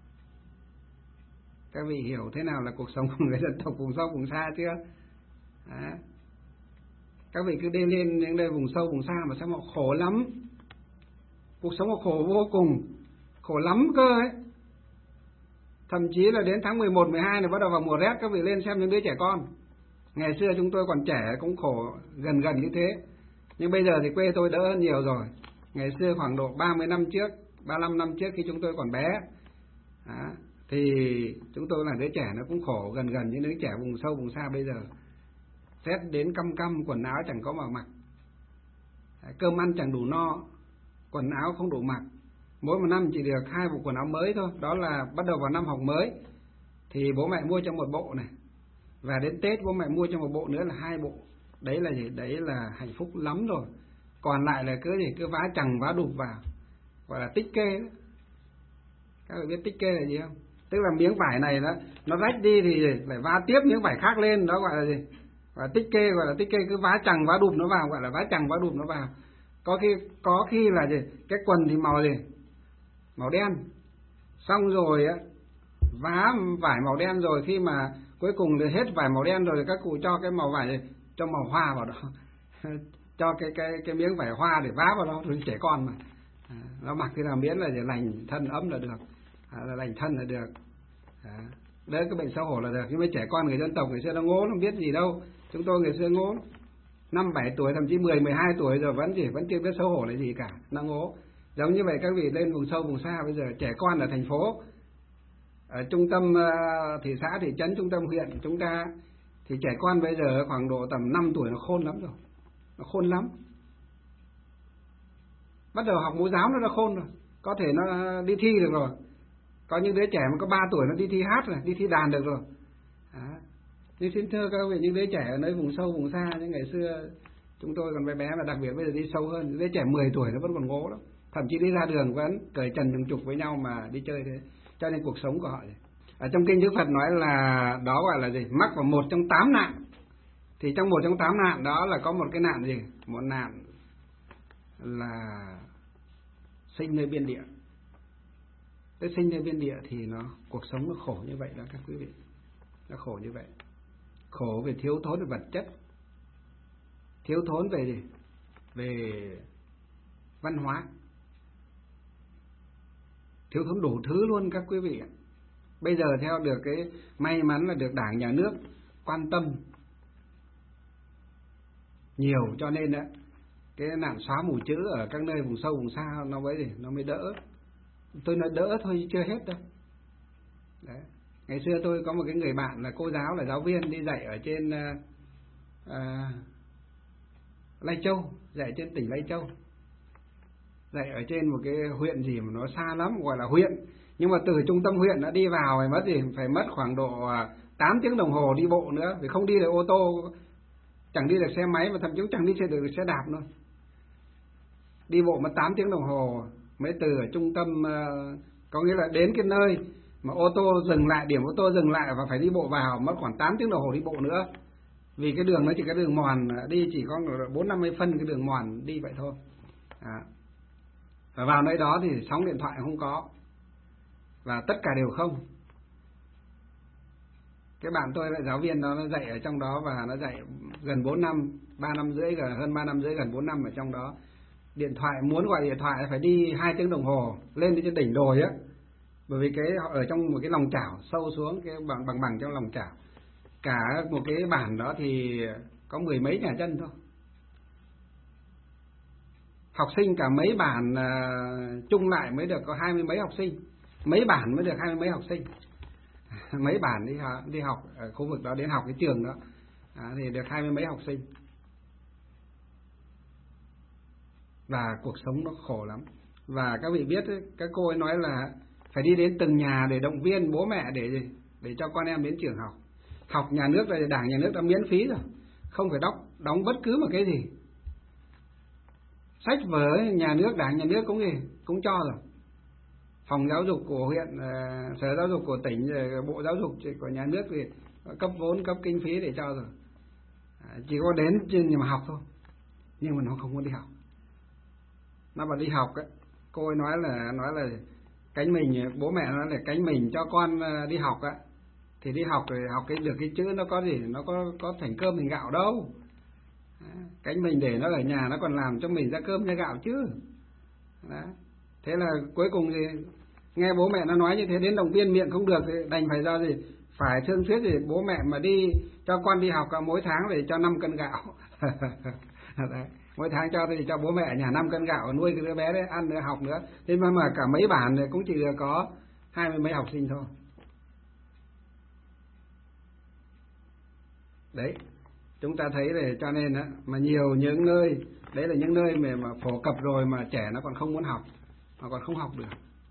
Các vị hiểu thế nào là cuộc sống của người dân tộc vùng sâu vùng xa chưa? Đó. Các vị cứ đi lên những nơi vùng sâu vùng xa mà sao mà khổ lắm. Cuộc sống họ khổ vô cùng, khổ lắm cơ ấy. Thậm chí là đến tháng 11, 12 này bắt đầu vào mùa rét, các vị lên xem những đứa trẻ con. Ngày xưa chúng tôi còn trẻ cũng khổ gần như thế. Nhưng bây giờ thì quê tôi đỡ hơn nhiều rồi. Ngày xưa khoảng độ 30 năm trước, 35 năm trước khi chúng tôi còn bé, thì chúng tôi là đứa trẻ nó cũng khổ gần như đứa trẻ vùng sâu vùng xa bây giờ. Rét đến căm, quần áo chẳng có mà mặc, cơm ăn chẳng đủ no, quần áo không đủ mặc. Mỗi một năm chỉ được 2 bộ quần áo mới thôi. Đó là bắt đầu vào năm học mới thì bố mẹ mua cho một bộ này, và đến Tết bố mẹ mua cho một bộ nữa là 2 bộ. Đấy là gì? Đấy là hạnh phúc lắm rồi. Còn lại là cứ vá chằng vá đục vào, gọi là tích kê đó. Các bạn biết tích kê là gì không? Tức là miếng vải này nó rách đi thì phải vá tiếp miếng vải khác lên, đó gọi là gì? Và tích kê, gọi là tích kê, cứ vá chằng vá đục nó vào, gọi là vá chằng vá đục nó vào. Có khi là gì? Cái quần thì màu gì? Màu đen. Xong rồi á, vá vải màu đen rồi, khi mà cuối cùng thì hết vải màu đen rồi, các cụ cho cái màu vải này, cho màu hoa vào đó. Cho cái miếng vải hoa để vá vào đó, rồi trẻ con mà. Nó mặc cái nào miễn là để lành thân ấm là được, là lành thân là được. Đấy, cái bệnh xấu hổ là được. Nhưng mà trẻ con người dân tộc ngày xưa nó ngố, nó biết gì đâu. Chúng tôi ngày xưa ngố 5, 7 tuổi, thậm chí 10, 12 tuổi rồi vẫn chưa biết xấu hổ là gì cả, nó ngố. Giống như vậy các vị lên vùng sâu vùng xa, bây giờ trẻ con ở thành phố, ở trung tâm thị xã, thị trấn, trung tâm huyện chúng ta, thì trẻ con bây giờ khoảng độ tầm 5 tuổi nó khôn lắm rồi. Nó khôn lắm. Bắt đầu học mẫu giáo nó đã khôn rồi, có thể nó đi thi được rồi. Có những đứa trẻ mà có 3 tuổi nó đi thi hát rồi, đi thi đàn được rồi. Nhưng xin thưa các vị, những đứa trẻ ở nơi vùng sâu vùng xa, như ngày xưa chúng tôi còn bé, và đặc biệt bây giờ đi sâu hơn, những đứa trẻ 10 tuổi nó vẫn còn ngố lắm. Thậm chí đi ra đường vẫn cởi trần trùng trục với nhau mà đi chơi thế. Cho nên cuộc sống của họ ở trong kinh Đức Phật nói là đó gọi là gì? Mắc vào 1 trong 8 nạn. Thì trong 1 trong 8 nạn đó là có một cái nạn gì? Một nạn là sinh nơi biên địa. Tới sinh nơi biên địa thì cuộc sống nó khổ như vậy đó các quý vị. Nó khổ như vậy. Khổ về thiếu thốn về vật chất, thiếu thốn về gì? Về văn hóa, thiếu thốn đủ thứ luôn các quý vị ạ. Bây giờ theo được cái may mắn là được Đảng, Nhà nước quan tâm nhiều, cho nên đó, cái nạn xóa mù chữ ở các nơi vùng sâu vùng xa nó mới đỡ. Tôi nói đỡ thôi chưa hết đâu. Đấy. Ngày xưa tôi có một cái người bạn là cô giáo, là giáo viên, đi dạy ở trên Lai Châu, dạy trên tỉnh Lai Châu, dạy ở trên một cái huyện gì mà nó xa lắm, gọi là huyện, nhưng mà từ trung tâm huyện đã đi vào phải mất khoảng độ 8 tiếng đồng hồ đi bộ nữa, vì không đi được ô tô, chẳng đi được xe máy, mà thậm chí chẳng đi được xe đạp nữa. Đi bộ mất 8 tiếng đồng hồ mới từ ở trung tâm, có nghĩa là đến cái nơi mà ô tô dừng lại, điểm ô tô dừng lại và phải đi bộ vào, mất khoảng 8 tiếng đồng hồ đi bộ nữa. Vì cái đường nó chỉ cái đường mòn đi, chỉ có 40-50 phân cái đường mòn đi vậy thôi. Và vào nơi đó thì sóng điện thoại không có, và tất cả đều không. Cái bạn tôi là giáo viên đó, nó dạy ở trong đó, và nó dạy gần 4 năm, 3 năm rưỡi, hơn 3 năm rưỡi, gần 4 năm ở trong đó. Điện thoại, muốn gọi điện thoại phải đi 2 tiếng đồng hồ lên đến trên đỉnh đồi á, bởi vì cái ở trong một cái lòng chảo sâu xuống, cái bằng trong lòng chảo. Cả một cái bản đó thì có 10 mấy nhà dân thôi. Học sinh cả mấy bản chung lại mới được có 20 mấy học sinh. Mấy bản mới được 20 mấy học sinh. Mấy bản đi học ở khu vực đó, đến học cái trường đó thì được 20 mấy học sinh. Và cuộc sống nó khổ lắm. Và các vị biết, các cô ấy nói là phải đi đến từng nhà để động viên bố mẹ để cho con em đến trường học. học nhà nước là Đảng nhà nước đã miễn phí rồi, không phải đóng bất cứ một cái gì. Sách vở nhà nước, Đảng nhà nước cũng cho rồi. Phòng giáo dục của huyện, sở giáo dục của tỉnh, bộ giáo dục của nhà nước thì cấp vốn, cấp kinh phí để cho rồi. Chỉ có đến nhưng mà học thôi, nhưng mà nó không có đi học. Nó bảo đi học ấy, cô ấy nói là cánh mình, bố mẹ nói là cánh mình cho con đi học á, thì đi học rồi học được cái chữ nó có gì, nó có thành cơm thành gạo đâu. Cánh mình để nó ở nhà nó còn làm cho mình ra cơm ra gạo chứ. Đó. Thế là cuối cùng thì nghe bố mẹ nó nói như thế, đến động viên miệng không được thì đành phải ra gì, phải thương thuyết thì bố mẹ mà đi cho con đi học mỗi tháng để cho 5 cân gạo. Đấy. Mỗi tháng cho thì cho bố mẹ ở nhà 5 cân gạo nuôi cái đứa bé đấy, ăn nữa, học nữa. Thế mà cả mấy bản này cũng chỉ có 20 mấy học sinh thôi. Đấy, chúng ta thấy là cho nên á, mà nhiều những nơi, đấy là những nơi mà phổ cập rồi mà trẻ nó còn không muốn học, mà còn không học được.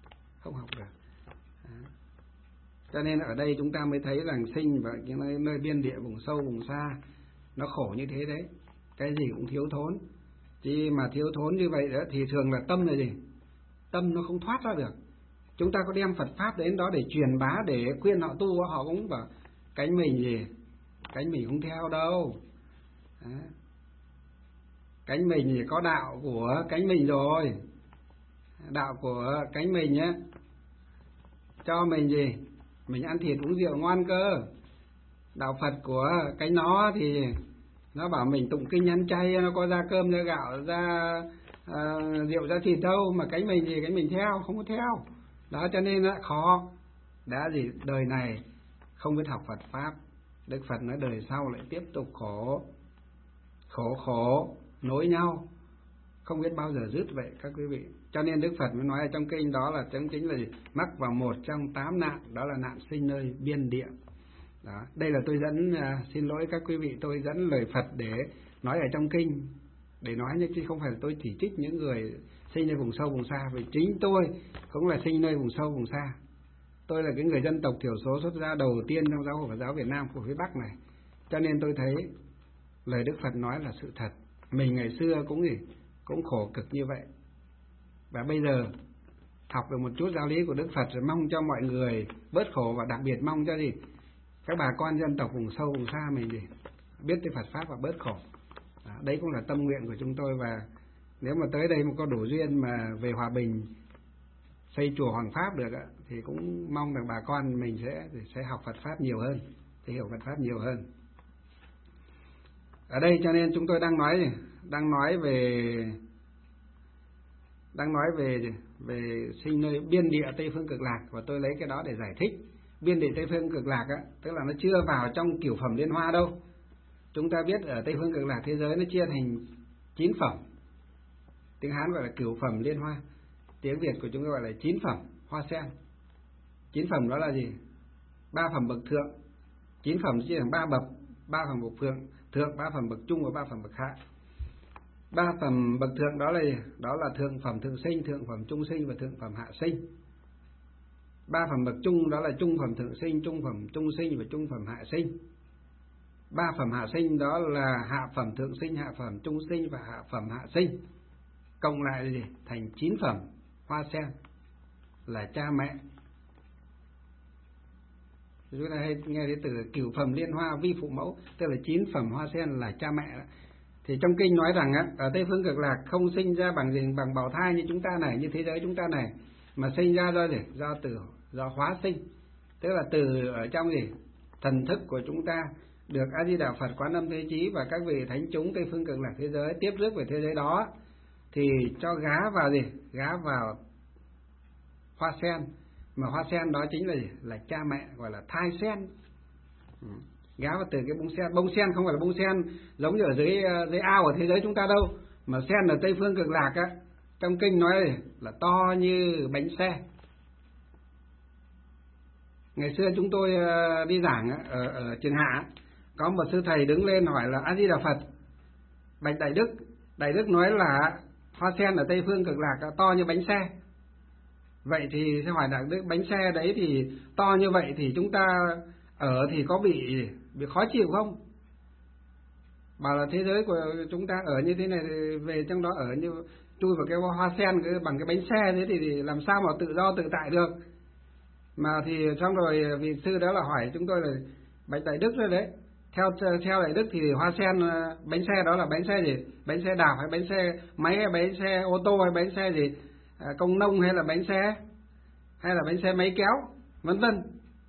Cho nên ở đây chúng ta mới thấy rằng sinh vào những nơi biên địa, vùng sâu, vùng xa nó khổ như thế đấy. Cái gì cũng thiếu thốn. Chỉ mà thiếu thốn như vậy đó thì thường là tâm là gì? Tâm nó không thoát ra được. Chúng ta có đem Phật Pháp đến đó để truyền bá, để khuyên họ tu, họ cũng bảo cánh mình gì? Cánh mình không theo đâu. Đó. Cánh mình thì có đạo của cánh mình rồi. Đạo của cánh mình nhé, cho mình gì? Mình ăn thịt uống rượu ngon cơ. Đạo Phật của cánh nó thì nó bảo mình tụng kinh ăn chay, nó có ra cơm ra gạo ra rượu ra thịt đâu, mà cánh mình thì cánh mình theo, không có theo. Đó cho nên là khó. Đã gì đời này không biết học Phật Pháp, Đức Phật nói đời sau lại tiếp tục khổ nối nhau, không biết bao giờ dứt vậy các quý vị. Cho nên Đức Phật mới nói ở trong kinh đó là chính là gì? Mắc vào một trong 8 nạn, đó là nạn sinh nơi biên địa. Đó, đây là tôi dẫn, xin lỗi các quý vị, tôi dẫn lời Phật để nói ở trong kinh, để nói như chứ không phải là tôi chỉ trích những người sinh nơi vùng sâu vùng xa, vì chính tôi cũng là sinh nơi vùng sâu vùng xa. Tôi là cái người dân tộc thiểu số xuất gia đầu tiên trong giáo hội Phật giáo Việt Nam của phía Bắc này. Cho nên tôi thấy lời Đức Phật nói là sự thật. Mình ngày xưa cũng khổ cực như vậy. Và bây giờ học được một chút giáo lý của Đức Phật rồi mong cho mọi người bớt khổ, và đặc biệt mong cho gì? Các bà con dân tộc vùng sâu vùng xa mình gì? Biết cái Phật Pháp và bớt khổ. Đó, đấy cũng là tâm nguyện của chúng tôi. Và nếu mà tới đây mà có đủ duyên mà về Hòa Bình xây chùa Hoàng Pháp được thì cũng mong rằng bà con mình sẽ học Phật Pháp nhiều hơn, sẽ hiểu Phật Pháp nhiều hơn. Ở đây cho nên chúng tôi đang nói về sinh nơi biên địa Tây Phương Cực Lạc, và tôi lấy cái đó để giải thích. Biên địa Tây Phương Cực Lạc tức là nó chưa vào trong cửu phẩm liên hoa đâu. Chúng ta biết ở Tây Phương Cực Lạc thế giới nó chia thành 9 phẩm. Tiếng Hán gọi là cửu phẩm liên hoa, tiếng Việt của chúng ta gọi là 9 phẩm hoa sen. 9 phẩm đó là gì? 3 phẩm bậc thượng. 9 phẩm chia thành 3 bậc, 3 phẩm bậc thượng, 3 phẩm bậc trung và 3 phẩm bậc hạ. 3 phẩm bậc thượng đó là gì? Đó là thượng phẩm thượng sinh, thượng phẩm trung sinh và thượng phẩm hạ sinh. 3 phẩm bậc trung đó là trung phẩm thượng sinh, trung phẩm trung sinh và trung phẩm hạ sinh. 3 phẩm hạ sinh đó là hạ phẩm thượng sinh, hạ phẩm trung sinh và hạ phẩm hạ sinh. Cộng lại là gì? Thành 9 phẩm hoa sen là cha mẹ. Chúng ta hay nghe đến từ cửu phẩm liên hoa vi phụ mẫu, tức là 9 phẩm hoa sen là cha mẹ. Thì trong kinh nói rằng ở Tây Phương Cực Lạc không sinh ra bằng gì, bằng bào thai như chúng ta này, như thế giới chúng ta này, mà sinh ra do gì? Do hóa sinh. Tức là từ ở trong gì? Thần thức của chúng ta được A Di Đà Phật, Quán Âm Thế Chí và các vị thánh chúng Tây Phương Cực Lạc thế giới tiếp rước về thế giới đó, thì cho gá vào gì? Gá vào hoa sen. Mà hoa sen đó chính là gì? Là cha mẹ, gọi là thai sen. Gá vào từ cái bông sen. Bông sen không phải là bông sen giống như ở dưới ao ở thế giới chúng ta đâu, mà sen ở Tây Phương Cực Lạc trong kinh nói là to như bánh xe. Ngày xưa chúng tôi đi giảng ở Trường Hạ, có một sư thầy đứng lên hỏi là A Di Đà Phật, bạch Đại Đức nói là hoa sen ở Tây Phương Cực Lạc to như bánh xe. Vậy thì sẽ hỏi Đại Đức, bánh xe đấy thì to như vậy thì chúng ta ở thì có bị khó chịu không? Bảo là thế giới của chúng ta ở như thế này, về trong đó ở như chui vào cái hoa sen bằng cái bánh xe thế thì làm sao mà tự do tự tại được. Mà thì xong rồi vị sư đó là hỏi chúng tôi là bạch Đại Đức rồi đấy, theo Đại Đức thì hoa sen, bánh xe đó là bánh xe gì? Bánh xe đạp hay bánh xe máy hay bánh xe ô tô hay bánh xe gì, công nông hay là bánh xe hay là bánh xe máy kéo, vân vân.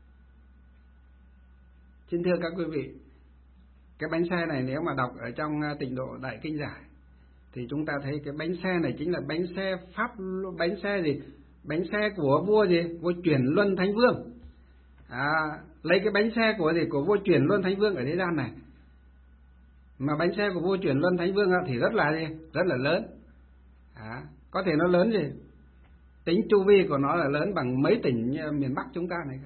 Xin thưa các quý vị, cái bánh xe này nếu mà đọc ở trong Tịnh Độ Đại Kinh Giải thì chúng ta thấy cái bánh xe này chính là bánh xe pháp, bánh xe gì? Bánh xe của vua gì? Vua Chuyển Luân Thánh Vương. Lấy cái bánh xe của gì? Của vua Chuyển Luân Thánh Vương ở thế gian này. Mà bánh xe của vua Chuyển Luân Thánh Vương thì rất là gì? Rất là lớn. Có thể nó lớn gì? Tính chu vi của nó là lớn bằng mấy tỉnh miền Bắc chúng ta này.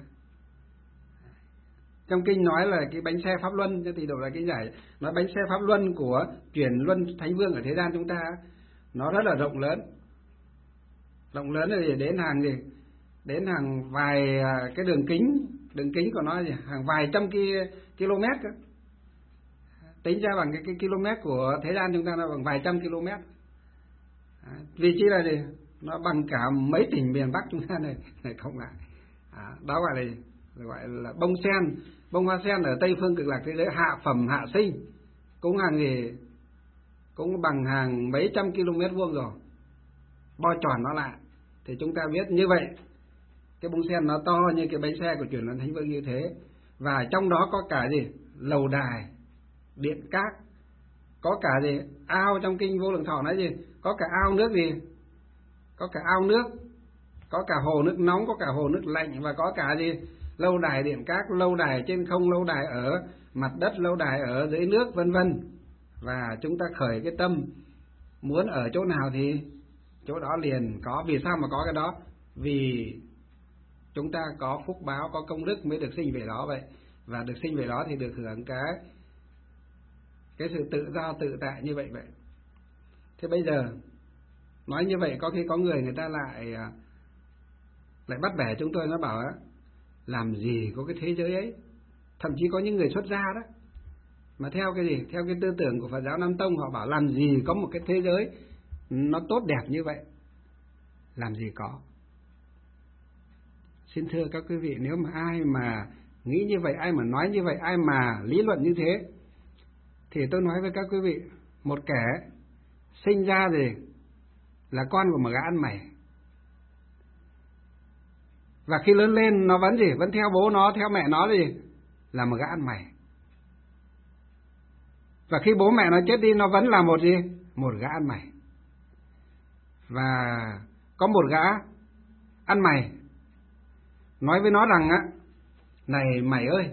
Trong kinh nói là cái bánh xe Pháp Luân, cho Tịnh Độ là Kinh Giải nói bánh xe Pháp Luân của Chuyển Luân Thánh Vương ở thế gian chúng ta nó rất là rộng lớn. Rộng lớn là đến hàng gì? Đến hàng vài cái đường kính của nó gì? Hàng vài trăm km cơ. Tính ra bằng cái km của thế gian chúng ta nó bằng vài trăm km. Vì chỉ là gì? Nó bằng cả mấy tỉnh miền Bắc chúng ta này không lại. Đó gọi là bông sen, bông hoa sen ở Tây Phương Cực Lạc thế giới hạ phẩm hạ sinh, cũng hàng gì? Cũng bằng hàng mấy trăm km vuông rồi. Bo tròn nó lại thì chúng ta biết như vậy, cái bông sen nó to như cái bánh xe của Chuyển Luân Thánh Vương như thế. Và trong đó có cả gì? Lầu đài, điện cát, có cả gì? Ao. Trong kinh Vô Lượng Thọ nói gì? Có cả ao nước gì? Có cả ao nước, có cả hồ nước nóng, có cả hồ nước lạnh, và có cả gì? Lâu đài điện cát, lâu đài trên không, lâu đài ở mặt đất, lâu đài ở dưới nước, vân vân. Và chúng ta khởi cái tâm muốn ở chỗ nào thì chỗ đó liền có. Vì sao mà có cái đó? Vì chúng ta có phúc báo, có công đức mới được sinh về đó vậy. Và được sinh về đó thì được hưởng cái sự tự do tự tại như vậy. Thế bây giờ nói như vậy có khi có người ta lại bắt bẻ chúng tôi, nó bảo làm gì có cái thế giới ấy. Thậm chí có những người xuất gia đó mà theo cái gì? Theo cái tư tưởng của Phật giáo Nam Tông, họ bảo làm gì có một cái thế giới nó tốt đẹp như vậy. Làm gì có. Xin thưa các quý vị, nếu mà ai mà nghĩ như vậy, ai mà nói như vậy, ai mà lý luận như thế, thì tôi nói với các quý vị, một kẻ sinh ra gì là con của một gã ăn mày, và khi lớn lên nó vẫn gì? Vẫn theo bố nó, theo mẹ nó gì? Là một gã ăn mày. Và khi bố mẹ nó chết đi, nó vẫn là một gì? Một gã ăn mày. Và có một gã ăn mày nói với nó rằng này mày ơi,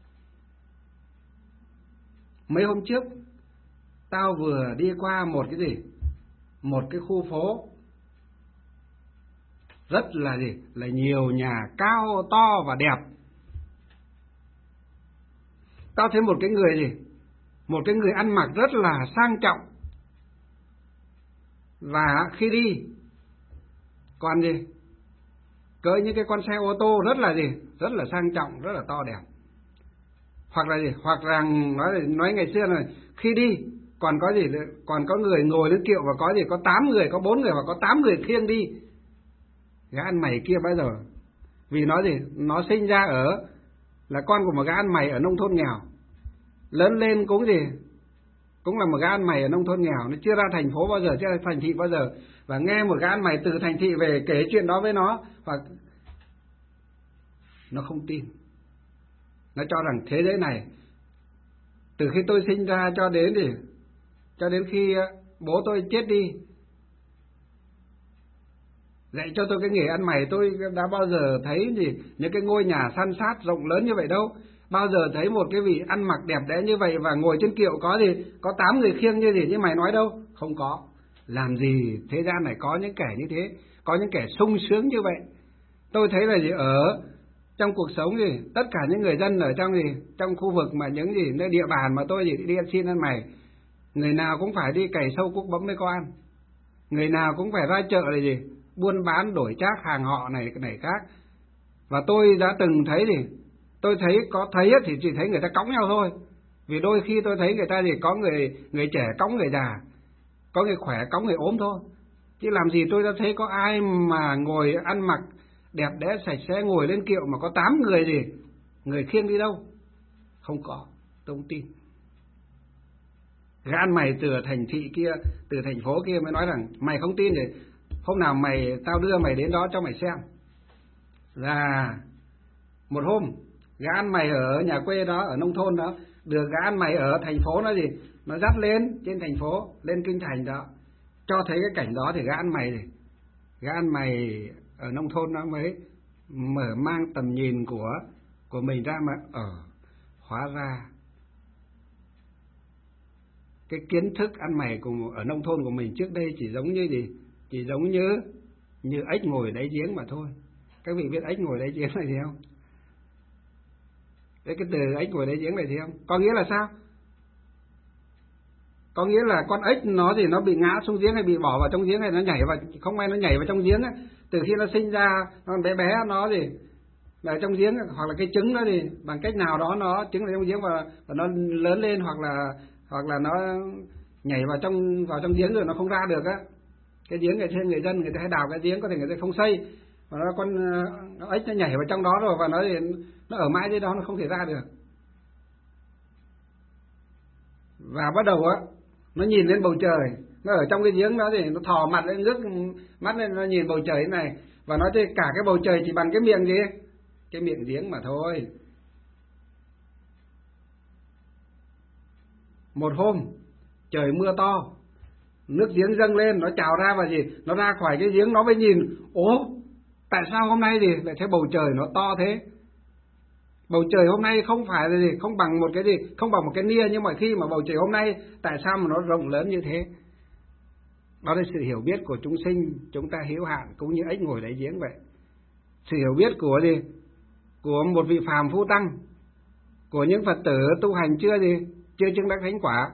mấy hôm trước tao vừa đi qua một cái gì? Một cái khu phố rất là gì? Là nhiều nhà cao to và đẹp. Tao thấy một cái người gì? Một cái người ăn mặc rất là sang trọng. Và khi đi còn gì? Cưỡi những cái con xe ô tô rất là gì? Rất là sang trọng, rất là to đẹp. Hoặc là gì? Hoặc rằng nói ngày xưa là khi đi còn có gì? Còn có người ngồi lên kiệu và có gì? Có 8 người, có 4 người và có 8 người khiêng đi. Gã ăn mày kia bao giờ? Vì nó gì? Nó sinh ra là con của một gã ăn mày ở nông thôn nghèo. Lớn lên cũng gì? Cũng là một gã ăn mày ở nông thôn nghèo. Nó chưa ra thành phố bao giờ, chưa ra thành thị bao giờ. Và nghe một gã ăn mày từ thành thị về kể chuyện đó với nó, hoặc nó không tin. Nó cho rằng thế giới này, từ khi tôi sinh ra cho đến khi bố tôi chết đi, dạy cho tôi cái nghề ăn mày, tôi đã bao giờ thấy gì những cái ngôi nhà san sát rộng lớn như vậy đâu. Bao giờ thấy một cái vị ăn mặc đẹp đẽ như vậy và ngồi trên kiệu có gì? Có 8 người khiêng như mày nói đâu. Không có. Làm gì thế gian này có những kẻ như thế, có những kẻ sung sướng như vậy. Tôi thấy là gì? Ở trong cuộc sống gì, tất cả những người dân ở trong gì, trong khu vực mà những gì nơi địa bàn mà tôi gì đi ăn xin ăn mày, người nào cũng phải đi cày sâu cuốc bấm mới có ăn. Người nào cũng phải ra chợ là gì? Buôn bán đổi trác hàng họ này cái này khác. Và tôi đã từng thấy gì? tôi thấy thì chỉ thấy người ta cõng nhau thôi. Vì đôi khi tôi thấy người ta thì có người trẻ cõng người già, có người khỏe cõng người ốm thôi. Chứ làm gì tôi đã thấy có ai mà ngồi ăn mặc đẹp đẽ sạch sẽ ngồi lên kiệu mà có 8 người gì, người khiêng đi đâu. Không có, tôi không tin. Gan mày từ thành thị kia, từ thành phố kia mới nói rằng mày không tin thì hôm nào tao đưa mày đến đó cho mày xem. Là một hôm gã ăn mày ở nhà quê đó, ở nông thôn đó, được gã ăn mày ở thành phố nó gì, nó dắt lên trên thành phố, lên kinh thành đó, cho thấy cái cảnh đó thì gã ăn mày ở nông thôn nó mới mở mang tầm nhìn của mình ra mà hóa ra cái kiến thức ăn mày ở nông thôn của mình trước đây chỉ giống như gì, chỉ giống như ếch ngồi đáy giếng mà thôi. Các vị biết ếch ngồi đáy giếng là gì không? Đấy, cái từ ếch ngồi đáy giếng này gì không? Có nghĩa là sao? Có nghĩa là con ếch nó thì nó bị ngã xuống giếng hay bị bỏ vào trong giếng hay nó nhảy vào, không may nó nhảy vào trong giếng ấy. Từ khi nó sinh ra nó bé bé nó thì ở trong giếng, hoặc là cái trứng nó thì bằng cách nào đó nó trứng ở trong giếng và nó lớn lên, hoặc là nó nhảy vào trong giếng rồi nó không ra được á. Cái giếng ở trên người dân người ta hay đào cái giếng, có thể người ta không xây, và con ếch nó nhảy vào trong đó rồi và nó ở mãi dưới đó, nó không thể ra được. Và bắt đầu á nó nhìn lên bầu trời, nó ở trong cái giếng đó thì nó thò mặt lên, ngước mắt lên, nó nhìn bầu trời thế này, và nó thấy cả cái bầu trời chỉ bằng cái miệng gì, cái miệng giếng mà thôi. Một hôm trời mưa to, nước giếng dâng lên, nó trào ra và gì, nó ra khỏi cái giếng, nó mới nhìn, tại sao hôm nay thì lại thấy bầu trời nó to thế? Bầu trời hôm nay không phải là gì, không bằng một cái gì, không bằng một cái nia như mọi khi, mà bầu trời hôm nay tại sao mà nó rộng lớn như thế? Đó là sự hiểu biết của chúng sinh, chúng ta hữu hạn cũng như ếch ngồi đáy giếng vậy. Sự hiểu biết của gì? Của một vị phàm phu tăng, của những Phật tử tu hành chưa chứng đắc thánh quả.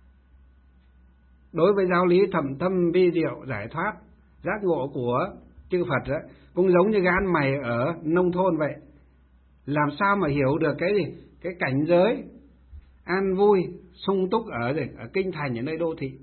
Đối với giáo lý thầm thâm vi diệu giải thoát giác ngộ của chư Phật đó, cũng giống như gan mày ở nông thôn vậy. Làm sao mà hiểu được cái gì? Cái cảnh giới an vui, sung túc ở kinh thành, ở nơi đô thị.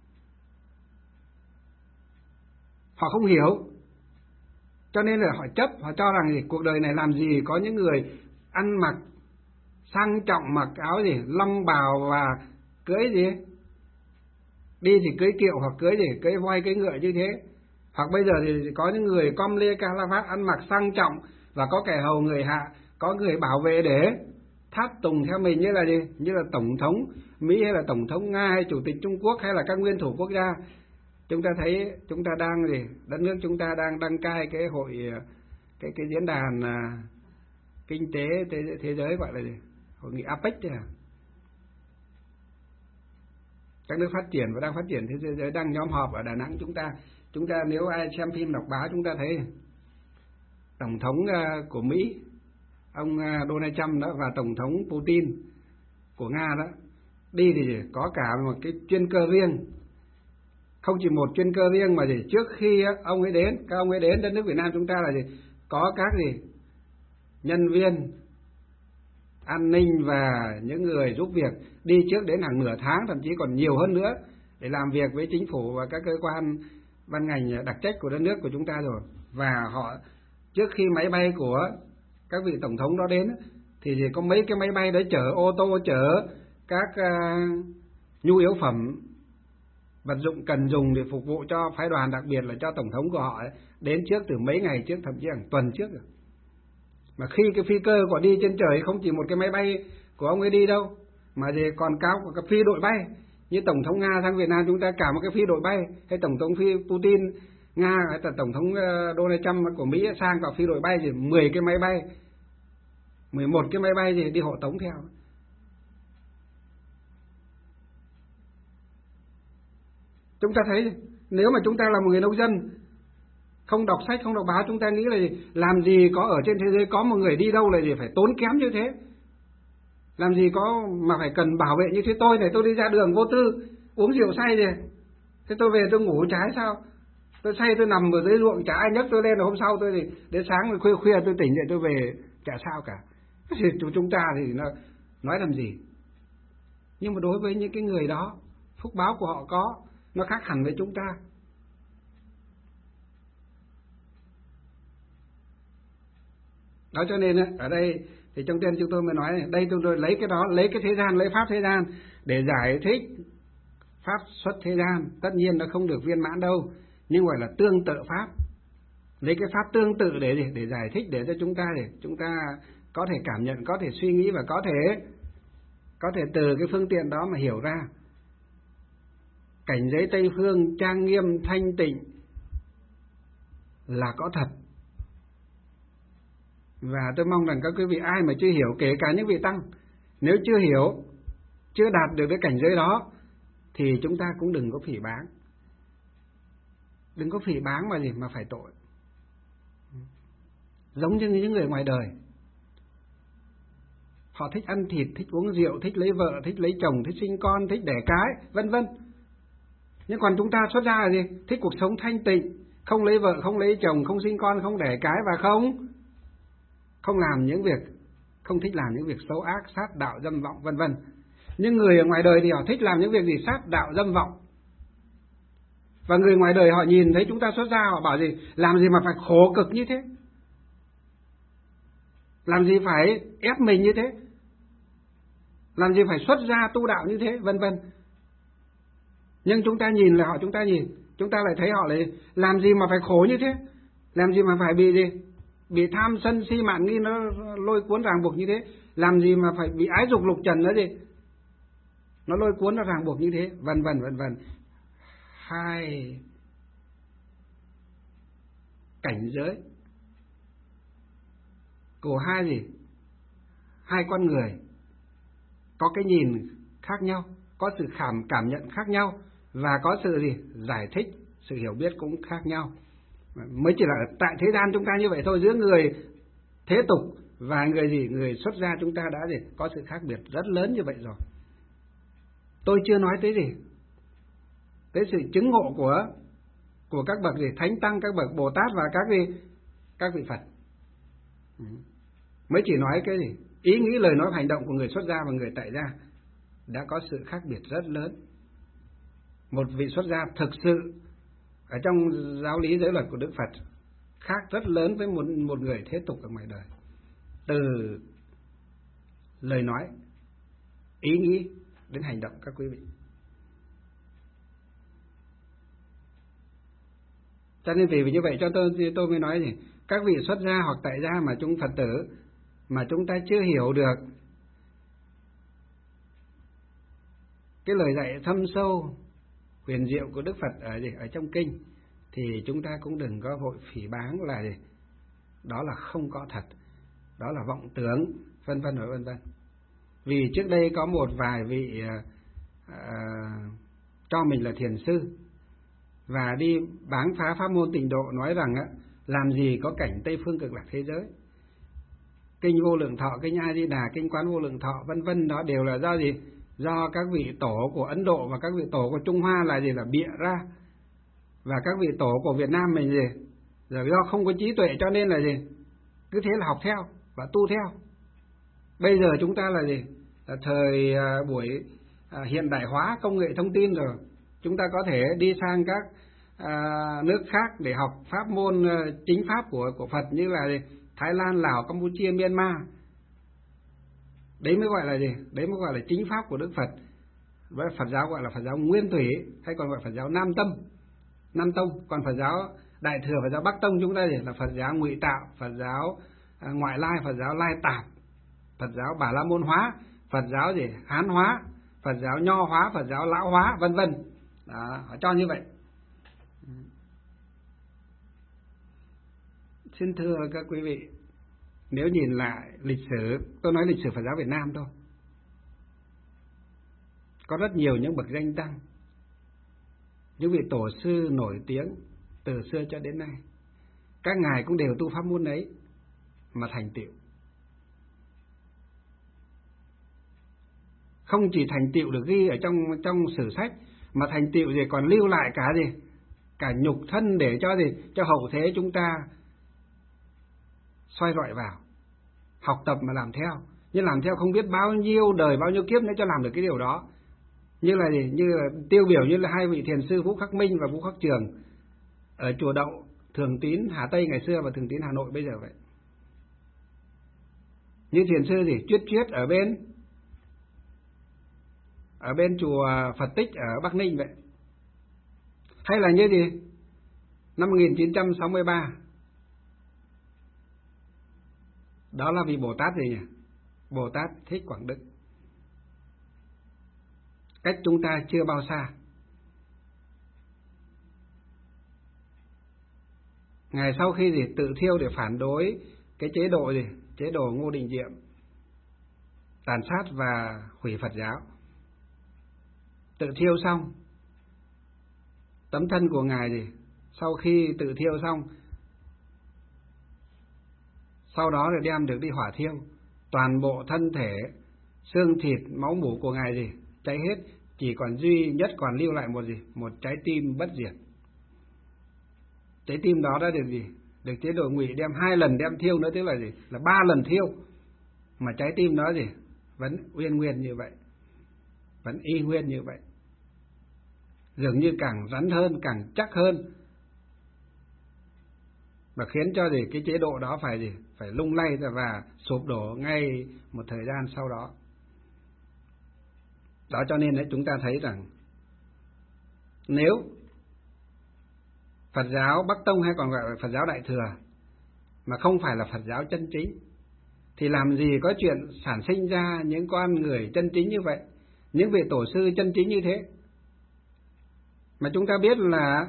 Họ không hiểu, cho nên là họ chấp, họ cho rằng gì? Cuộc đời này làm gì có những người ăn mặc sang trọng, mặc áo gì, long bào và cưỡi gì, đi thì cưỡi kiệu hoặc cưỡi gì, cưỡi voi cưỡi ngựa như thế. Hoặc bây giờ thì có những người com lê ca la vát, ăn mặc sang trọng và có kẻ hầu người hạ, có người bảo vệ để tháp tùng theo mình, như là gì, như là tổng thống Mỹ hay là tổng thống Nga hay chủ tịch Trung Quốc hay là các nguyên thủ quốc gia. Chúng ta thấy chúng ta đang gì, đất nước chúng ta đang đăng cai cái hội, cái diễn đàn kinh tế thế giới, gọi là gì, hội nghị APEC đấy à. Các nước phát triển và đang phát triển thế giới đang nhóm họp ở Đà Nẵng. Chúng ta nếu ai xem phim đọc báo, chúng ta thấy tổng thống của Mỹ ông Donald Trump đó và tổng thống Putin của Nga đó đi thì có cả một cái chuyên cơ riêng, không chỉ một chuyên cơ riêng mà gì, trước khi các ông ấy đến đất nước Việt Nam chúng ta là gì, có các gì nhân viên an ninh và những người giúp việc đi trước đến hàng nửa tháng, thậm chí còn nhiều hơn nữa, để làm việc với chính phủ và các cơ quan ban ngành đặc trách của đất nước của chúng ta rồi. Và họ trước khi máy bay của các vị tổng thống đó đến thì có mấy cái máy bay đấy chở ô tô, chở các nhu yếu phẩm, vật dụng cần dùng để phục vụ cho phái đoàn, đặc biệt là cho tổng thống của họ ấy, đến trước từ mấy ngày trước, thậm chí hàng tuần trước rồi. Mà khi cái phi cơ của đi trên trời không chỉ một cái máy bay của ông ấy đi đâu, mà thì còn cao của cái phi đội bay. Như tổng thống Nga sang Việt Nam chúng ta cả một cái phi đội bay, hay tổng thống Putin Nga hay là tổng thống Donald Trump của Mỹ sang cả phi đội bay thì 10 cái máy bay, 11 cái máy bay gì đi hộ tống theo. Chúng ta thấy nếu mà chúng ta là một người nông dân, không đọc sách, không đọc báo, chúng ta nghĩ là gì? Làm gì có ở trên thế giới có một người đi đâu là gì phải tốn kém như thế. Làm gì có mà phải cần bảo vệ như thế. Tôi này, tôi đi ra đường vô tư uống rượu say rồi, thế tôi về tôi ngủ trái sao? Tôi say tôi nằm ở dưới ruộng, chả ai nhấc tôi lên, rồi hôm sau tôi thì đến sáng khuya tôi tỉnh dậy tôi về chả sao cả. Thì chúng ta thì nó nói làm gì? Nhưng mà đối với những cái người đó, phúc báo của họ có, nó khác hẳn với chúng ta. Đó cho nên ở đây thì trong tiên chúng tôi mới nói này, đây tôi lấy cái đó, lấy cái thế gian, lấy pháp thế gian để giải thích pháp xuất thế gian. Tất nhiên nó không được viên mãn đâu, nhưng gọi là tương tự pháp. Lấy cái pháp tương tự để giải thích, để cho chúng ta có thể cảm nhận, có thể suy nghĩ và có thể từ cái phương tiện đó mà hiểu ra. Cảnh giới Tây phương trang nghiêm thanh tịnh là có thật. Và tôi mong rằng các quý vị ai mà chưa hiểu, kể cả những vị tăng, nếu chưa hiểu, chưa đạt được cái cảnh giới đó, thì chúng ta cũng đừng có phỉ báng. Đừng có phỉ báng mà phải tội. Giống như những người ngoài đời, họ thích ăn thịt, thích uống rượu, thích lấy vợ, thích lấy chồng, thích sinh con, thích đẻ cái, vân vân. Nhưng còn chúng ta xuất ra là gì? Thích cuộc sống thanh tịnh, không lấy vợ, không lấy chồng, không sinh con, không đẻ cái và không làm những việc, không thích làm những việc xấu ác, sát đạo, dâm vọng, vân vân. Nhưng người ở ngoài đời thì họ thích làm những việc gì? Sát đạo, dâm vọng. Và người ngoài đời họ nhìn thấy chúng ta xuất gia, họ bảo gì? Làm gì mà phải khổ cực như thế? Làm gì phải ép mình như thế? Làm gì phải xuất gia tu đạo như thế? Vân vân. Nhưng chúng ta nhìn là chúng ta lại thấy họ lại làm gì mà phải khổ như thế? Làm gì mà phải bị gì? Bị tham sân si mạn nghi nó lôi cuốn ràng buộc như thế? Làm gì mà phải bị ái dục lục trần nữa gì? Nó lôi cuốn, nó ràng buộc như thế, vân vân vân vân. Hai cảnh giới của hai con người có cái nhìn khác nhau, có sự cảm nhận khác nhau, và có sự giải thích, sự hiểu biết cũng khác nhau. Mới chỉ là tại thế gian chúng ta như vậy thôi, giữa người thế tục và người xuất gia chúng ta đã có sự khác biệt rất lớn như vậy rồi. Tôi chưa nói tới tới sự chứng ngộ của các bậc thánh tăng, các bậc Bồ Tát và các vị Phật. Mới chỉ nói cái ý nghĩ, lời nói, hành động của người xuất gia và người tại gia đã có sự khác biệt rất lớn. Một vị xuất gia thực sự ở trong giáo lý giới luật của Đức Phật khác rất lớn với một người thế tục ở ngoài đời, từ lời nói, ý nghĩ đến hành động các quý vị. Cho nên vì như vậy cho tôi mới nói gì, các vị xuất gia hoặc tại gia mà chúng Phật tử mà chúng ta chưa hiểu được cái lời dạy thâm sâu huyền diệu của Đức Phật ở trong kinh, thì chúng ta cũng đừng có vội phỉ báng là đó là không có thật, đó là vọng tưởng, vân vân và vân vân. Vì trước đây có một vài vị cho mình là thiền sư và đi báng phá pháp môn tịnh độ, nói rằng làm gì có cảnh Tây phương cực lạc thế giới. Kinh Vô Lượng Thọ, kinh A Di Đà, kinh Quán Vô Lượng Thọ, vân vân, đó đều là do gì? Do các vị tổ của Ấn Độ và các vị tổ của Trung Hoa là bịa ra. Và các vị tổ của Việt Nam mình là do không có trí tuệ cho nên là cứ thế là học theo và tu theo. Bây giờ chúng ta là là thời buổi hiện đại hóa, công nghệ thông tin rồi, chúng ta có thể đi sang các nước khác để học pháp môn chính pháp của Phật, như là Thái Lan, Lào, Campuchia, Myanmar. Đấy mới gọi là Đấy mới gọi là chính pháp của Đức Phật. Với Phật giáo gọi là Phật giáo Nguyên Thủy, hay còn gọi Phật giáo Nam Tông. Còn Phật giáo Đại Thừa, Phật giáo Bắc Tông chúng ta là Phật giáo Ngụy Tạo, Phật giáo Ngoại Lai, Phật giáo Lai Tạp, Phật giáo Bà La Môn hóa, Phật giáo Hán hóa, Phật giáo Nho hóa, Phật giáo Lão hóa, vân vân. Họ cho như vậy. Xin thưa các quý vị, nếu nhìn lại lịch sử, tôi nói lịch sử Phật giáo Việt Nam thôi, có rất nhiều những bậc danh tăng, những vị tổ sư nổi tiếng từ xưa cho đến nay, các ngài cũng đều tu pháp môn ấy mà thành tựu. Không chỉ thành tựu được ghi ở trong sử sách, mà thành tựu còn lưu lại cả nhục thân để cho hậu thế chúng ta soi rọi vào. học tập mà làm theo. Nhưng làm theo không biết bao nhiêu đời, bao nhiêu kiếp nữa cho làm được cái điều đó. Như là gì? Như là tiêu biểu như là hai vị thiền sư Vũ Khắc Minh và Vũ Khắc Trường ở chùa Đậu, Thường Tín Hà Tây ngày xưa và Thường Tín Hà Nội bây giờ vậy. Như thiền sư gì? Chuyết ở bên chùa Phật Tích ở Bắc Ninh vậy. Hay là như gì? Năm 1963, đó là vị Bồ Tát gì nhỉ? Bồ Tát Thích Quảng Đức. Cách chúng ta chưa bao xa. Ngài sau khi gì tự thiêu để phản đối cái chế độ gì? Chế độ Ngô Đình Diệm, tàn sát và hủy Phật giáo. Tự thiêu xong, tấm thân của Ngài gì? Sau khi tự thiêu xong, sau đó rồi đem được đi hỏa thiêu, toàn bộ thân thể, xương thịt, máu mủ của Ngài gì? Cháy hết, chỉ còn duy nhất còn lưu lại một gì? Một trái tim bất diệt. Trái tim đó đã được gì? Được chế độ Ngụy đem 2 lần đem thiêu nữa, tức là gì? Là 3 lần thiêu. Mà trái tim đó gì? Vẫn uyên nguyên như vậy. Vẫn y nguyên như vậy. Dường như càng rắn hơn, càng chắc hơn. Và khiến cho gì? Cái chế độ đó phải gì? Phải lung lay và sụp đổ ngay một thời gian sau đó. Đó cho nên đấy, chúng ta thấy rằng nếu Phật giáo Bắc Tông hay còn gọi là Phật giáo Đại Thừa mà không phải là Phật giáo chân chính thì làm gì có chuyện sản sinh ra những con người chân chính như vậy, những vị tổ sư chân chính như thế. Mà chúng ta biết là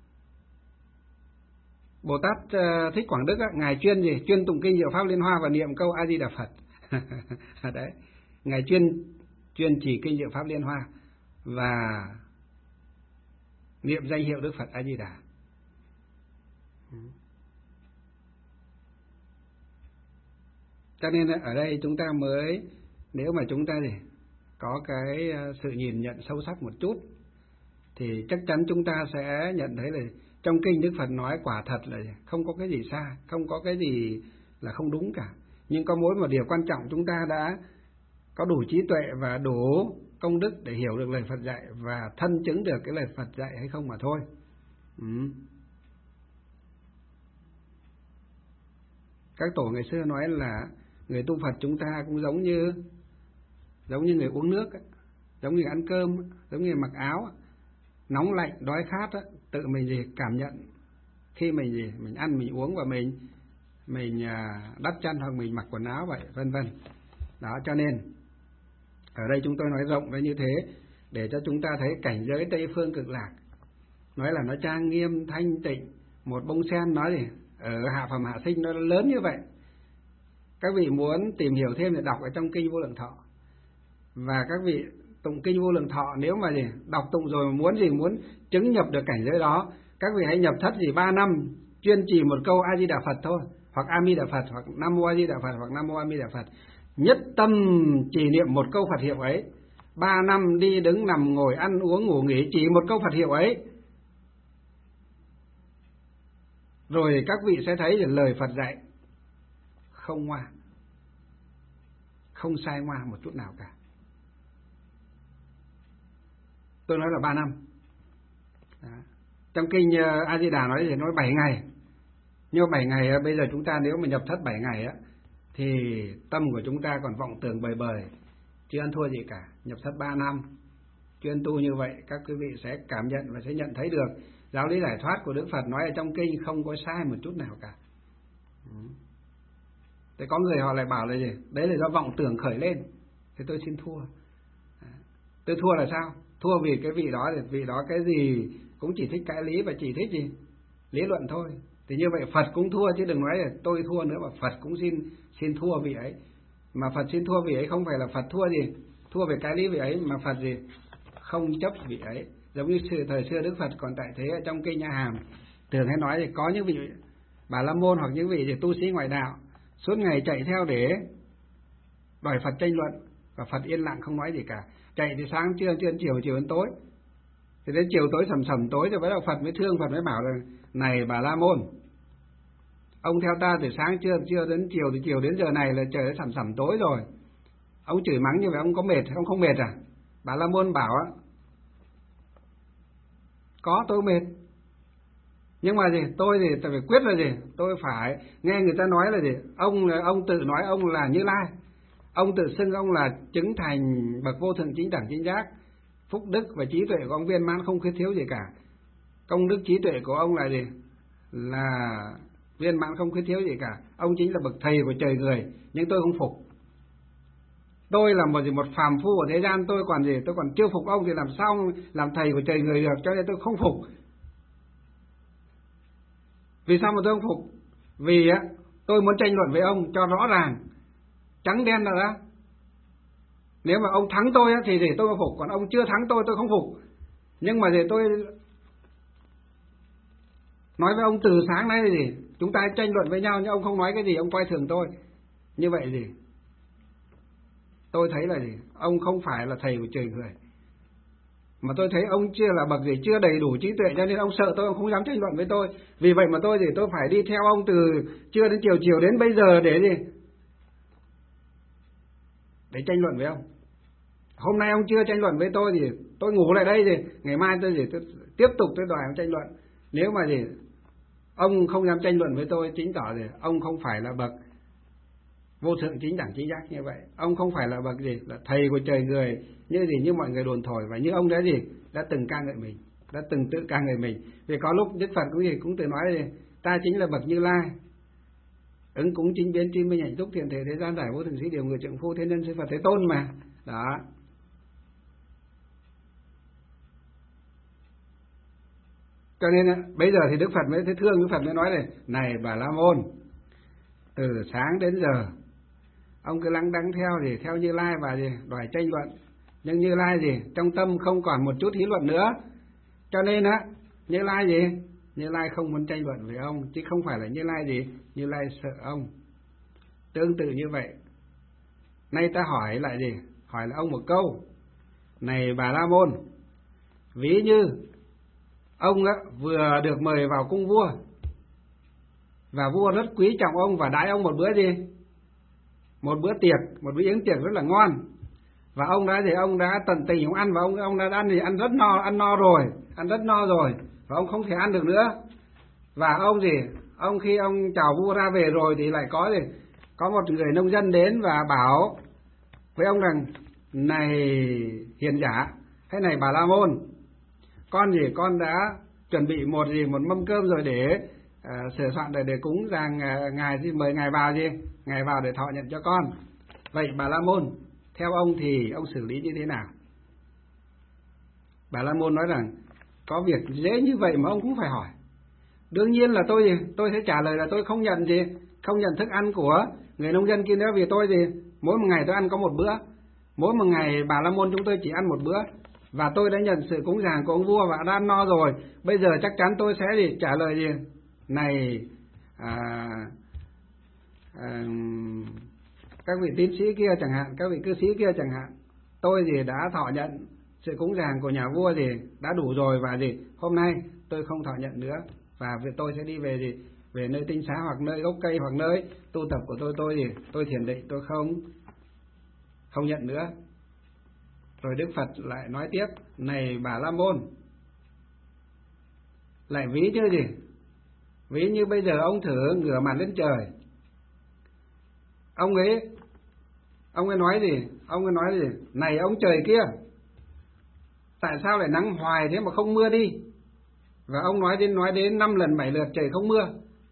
Bồ Tát Thích Quảng Đức Ngài chuyên gì? Chuyên tụng kinh Diệu Pháp Liên Hoa và niệm câu A Di Đà Phật. Đấy, Ngài chuyên chỉ kinh Diệu Pháp Liên Hoa và niệm danh hiệu Đức Phật A Di Đà. Cho nên ở đây chúng ta mới, nếu mà chúng ta gì có cái sự nhìn nhận sâu sắc một chút thì chắc chắn chúng ta sẽ nhận thấy là trong kinh Đức Phật nói quả thật là không có cái gì sai, không có cái gì là không đúng cả. Nhưng có mỗi một điều quan trọng, chúng ta đã có đủ trí tuệ và đủ công đức để hiểu được lời Phật dạy và thân chứng được cái lời Phật dạy hay không mà thôi. Các tổ ngày xưa nói là người tu Phật chúng ta cũng giống như người uống nước, giống như ăn cơm, giống như mặc áo, nóng lạnh, đói khát, tự mình gì cảm nhận khi mình ăn, mình uống và mình đắp chăn hoặc mình mặc quần áo vậy, vân vân. Đó, cho nên ở đây chúng tôi nói rộng ra như thế để cho chúng ta thấy cảnh giới Tây Phương Cực Lạc, nói là nó trang nghiêm thanh tịnh, một bông sen nói gì ở hạ phẩm hạ sinh nó lớn như vậy. Các vị muốn tìm hiểu thêm thì đọc ở trong kinh Vô Lượng Thọ. Và các vị tụng kinh Vô Lượng Thọ, nếu mà gì đọc tụng rồi muốn chứng nhập được cảnh giới đó, các vị hãy nhập thất 3 năm chuyên trì một câu A Di Đà Phật thôi, hoặc A Mi Đà Phật, hoặc Nam Mô A Di Đà Phật, hoặc Nam Mô A Mi Đà Phật. Nhất tâm trì niệm một câu Phật hiệu ấy, 3 năm đi đứng nằm ngồi ăn uống ngủ nghỉ chỉ một câu Phật hiệu ấy, rồi các vị sẽ thấy lời Phật dạy không ngoa, không sai ngoa một chút nào cả. Tôi nói là 3 năm. Đó. Trong kinh A Di Đà nói thì nói 7 ngày. Nhưng 7 ngày bây giờ chúng ta nếu mà nhập thất 7 ngày thì tâm của chúng ta còn vọng tưởng bời bời, chưa ăn thua gì cả. Nhập thất 3 năm chuyên tu như vậy, các quý vị sẽ cảm nhận và sẽ nhận thấy được giáo lý giải thoát của Đức Phật nói ở trong kinh không có sai một chút nào cả. Thế có người họ lại bảo là gì? Đấy là do vọng tưởng khởi lên. Thế tôi xin thua. Tôi thua là sao? Thua vì cái vị đó, vị đó cái gì cũng chỉ thích cãi lý và chỉ thích gì? Lý luận thôi. Thì như vậy Phật cũng thua, chứ đừng nói là tôi thua nữa, mà Phật cũng xin thua vị ấy. Mà Phật xin thua vị ấy không phải là Phật thua gì? Thua về cái lý vị ấy, mà Phật gì? Không chấp vị ấy. Giống như thời xưa Đức Phật còn tại thế ở trong kinh A Hàm thường hay nói thì có những vị Bà La Môn hoặc những vị gì tu sĩ ngoại đạo suốt ngày chạy theo để đòi Phật tranh luận, và Phật yên lặng không nói gì cả. Chạy thì sáng trưa chiều đến tối. Thì đến chiều tối sầm tối rồi bắt đầu Phật mới thương, Phật mới bảo là này Bà La Môn, Ông theo ta từ sáng trưa đến chiều, từ chiều đến giờ này là trời đã sẩm tối rồi. Ông chửi mắng như vậy ông có mệt, ông không mệt à? Bà La Môn bảo á, có, tôi mệt. Nhưng mà gì, tôi thì phải quyết là gì, tôi phải nghe người ta nói là gì, ông tự nói ông là Như Lai, ông tự xưng ông là chứng thành bậc vô thượng chính đẳng chính giác, phúc đức và trí tuệ của ông viên mãn không khuyết thiếu gì cả. Công đức trí tuệ của ông là gì, là viên mãn không khuyết thiếu gì cả. Ông chính là bậc thầy của trời người, nhưng tôi không phục. Tôi là một phàm phu ở thế gian, tôi còn chưa phục ông thì làm sao làm thầy của trời người được, cho nên tôi không phục. Vì sao mà tôi không phục? Vì á, tôi muốn tranh luận với ông cho rõ ràng, trắng đen là đó. Nếu mà ông thắng tôi á, thì tôi mới phục, còn ông chưa thắng tôi không phục. Nhưng mà tôi nói với ông từ sáng nay là chúng ta tranh luận với nhau, nhưng ông không nói cái gì, ông coi thường tôi. Như vậy tôi thấy là ông không phải là thầy của trời người. Mà tôi thấy ông chưa là bậc chưa đầy đủ trí tuệ, cho nên ông sợ tôi, ông không dám tranh luận với tôi. Vì vậy mà tôi phải đi theo ông từ trưa đến chiều đến bây giờ để để tranh luận với ông. Hôm nay ông chưa tranh luận với tôi thì tôi ngủ lại đây ngày mai tôi tiếp tục tôi đòi ông tranh luận. Nếu mà ông không dám tranh luận với tôi, chứng tỏ ông không phải là bậc vô thượng chính đẳng chính giác như vậy. Ông không phải là bậc là thầy của trời người như mọi người đồn thổi, và như ông đã từng ca ngợi mình, đã từng tự ca ngợi mình. Vì có lúc Đức Phật cũng tự nói ta chính là bậc Như Lai, ứng cúng chính biến tri minh hạnh túc thiện thể thế gian giải vô thường sĩ điều người trượng phu thiên nhân sư Phật Thế Tôn mà. Đó. Cho nên bây giờ thì Đức Phật mới thấy thương, Đức Phật mới nói này Bà La Môn, từ sáng đến giờ ông cứ lắng đắng theo Như Lai và đòi tranh luận. Nhưng Như Lai trong tâm không còn một chút hí luận nữa. Cho nên Như Lai Như Lai không muốn tranh luận với ông, chứ không phải là Như Lai Như Lai sợ ông. Tương tự như vậy, nay ta hỏi lại hỏi là ông một câu. Này Bà La Môn, ví như ông vừa được mời vào cung vua, và vua rất quý trọng ông và đãi ông một bữa một bữa tiệc, một bữa yến tiệc rất là ngon, và ông đã tận tình ông ăn, và ông đã ăn rất no, ăn rất no rồi, và ông không thể ăn được nữa. Và ông khi ông chào vua ra về rồi thì lại có một người nông dân đến và bảo với ông rằng: này hiền giả, thế này Bà La Môn, con đã chuẩn bị một mâm cơm rồi để sửa soạn để cúng rằng ngài mời ngài vào để thọ nhận cho con. Vậy Bà La Môn, theo ông thì ông xử lý như thế nào? Bà La Môn nói rằng có việc dễ như vậy mà ông cũng phải hỏi. Đương nhiên là tôi sẽ trả lời là tôi không nhận thức ăn của người nông dân kia nữa, vì tôi mỗi một ngày tôi ăn có một bữa, mỗi một ngày Bà La Môn chúng tôi chỉ ăn một bữa, và tôi đã nhận sự cúng dường của ông vua và đã ăn no rồi. Bây giờ chắc chắn tôi sẽ trả lời này các vị tín sĩ kia chẳng hạn, các vị cư sĩ kia chẳng hạn, tôi đã thọ nhận sự cúng dường của nhà vua đã đủ rồi, và hôm nay tôi không thọ nhận nữa, và tôi sẽ đi về nơi tinh xá hoặc nơi gốc cây hoặc nơi tu tập của tôi thiền định, tôi không nhận nữa. Rồi Đức Phật lại nói tiếp: này Bà La Môn, lại ví như ví như bây giờ ông thử ngửa mặt lên trời, ông ấy nói này ông trời kia, tại sao lại nắng hoài thế mà không mưa đi? Và ông nói đến 5 lần 7 lượt trời không mưa.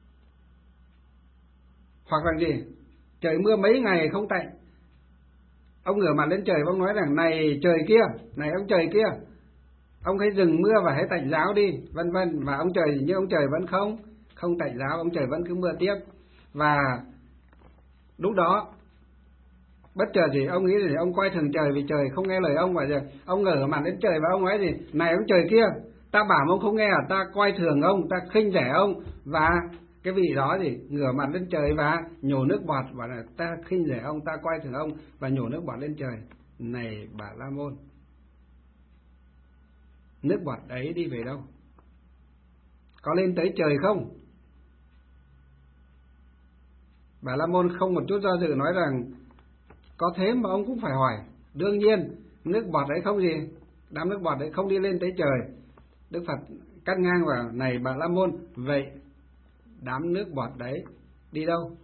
Hoặc là trời mưa mấy ngày không tạnh. Ông ngửa mặt lên trời và ông nói rằng: này trời kia, này ông trời kia, ông hãy dừng mưa và hãy tạnh giáo đi, vân vân. Và ông trời vẫn không tạnh giáo, ông trời vẫn cứ mưa tiếp. Và lúc đó bất chợt ông nghĩ ông coi thường trời, vì trời không nghe lời ông, và ông ngửa mặt lên trời và ông nói này ông trời kia, ta bảo mà ông không nghe à? Ta coi thường ông, ta khinh rẻ ông. Và cái vị đó ngửa mặt lên trời và nhổ nước bọt, và là ta khinh rẻ ông, ta coi thường ông, và nhổ nước bọt lên trời. Này Bà La Môn, nước bọt ấy đi về đâu? Có lên tới trời không? Bà La Môn không một chút do dự nói rằng có thế mà ông cũng phải hỏi. Đương nhiên nước bọt đấy không gì, đám nước bọt đấy không đi lên tới trời. Đức Phật cắt ngang vào: này Bà La Môn, vậy đám nước bọt đấy đi đâu?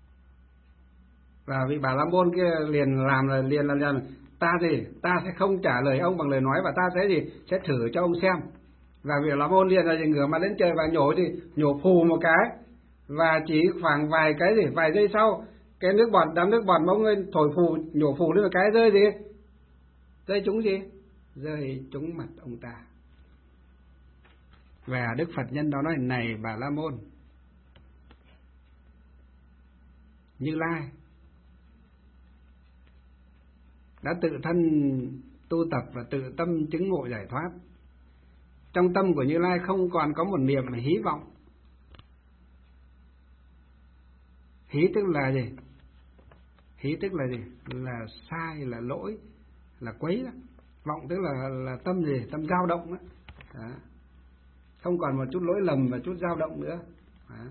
Và vị Bà La Môn kia liền làm ta sẽ không trả lời ông bằng lời nói, và ta sẽ thử cho ông xem. Và vị La Môn liền ngửa mặt lên trời và nhổ phù một cái, và chỉ khoảng vài giây sau, cái đám nước bọt mà ông ấy thổi phù, nhổ phù lên một cái rơi trúng mặt ông ta. Và Đức Phật nhân đó nói: này Bà La Môn, Như Lai đã tự thân tu tập và tự tâm chứng ngộ giải thoát. Trong tâm của Như Lai không còn có một niệm hí vọng. Hí tức là gì? Hí tức là gì? Là sai, là lỗi, là quấy đó. Vọng tức là tâm tâm dao động đó. Đó. Không còn một chút lỗi lầm và chút dao động nữa. Đó.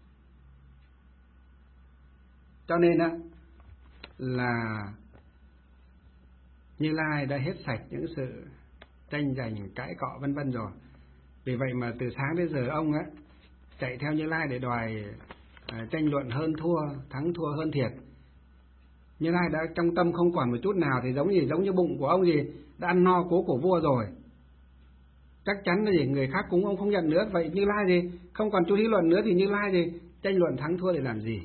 Cho nên á là Như Lai đã hết sạch những sự tranh giành, cãi cọ vân vân rồi. Vì vậy mà từ sáng đến giờ ông á chạy theo Như Lai để đòi tranh luận hơn thua, thắng thua hơn thiệt. Như Lai đã trong tâm không còn một chút nào, thì giống như bụng của ông đã ăn no cố của vua rồi. Chắc chắn là người khác cúng ông không nhận nữa. Vậy Như Lai không còn chút lý luận nữa, thì Như Lai tranh luận thắng thua để làm gì?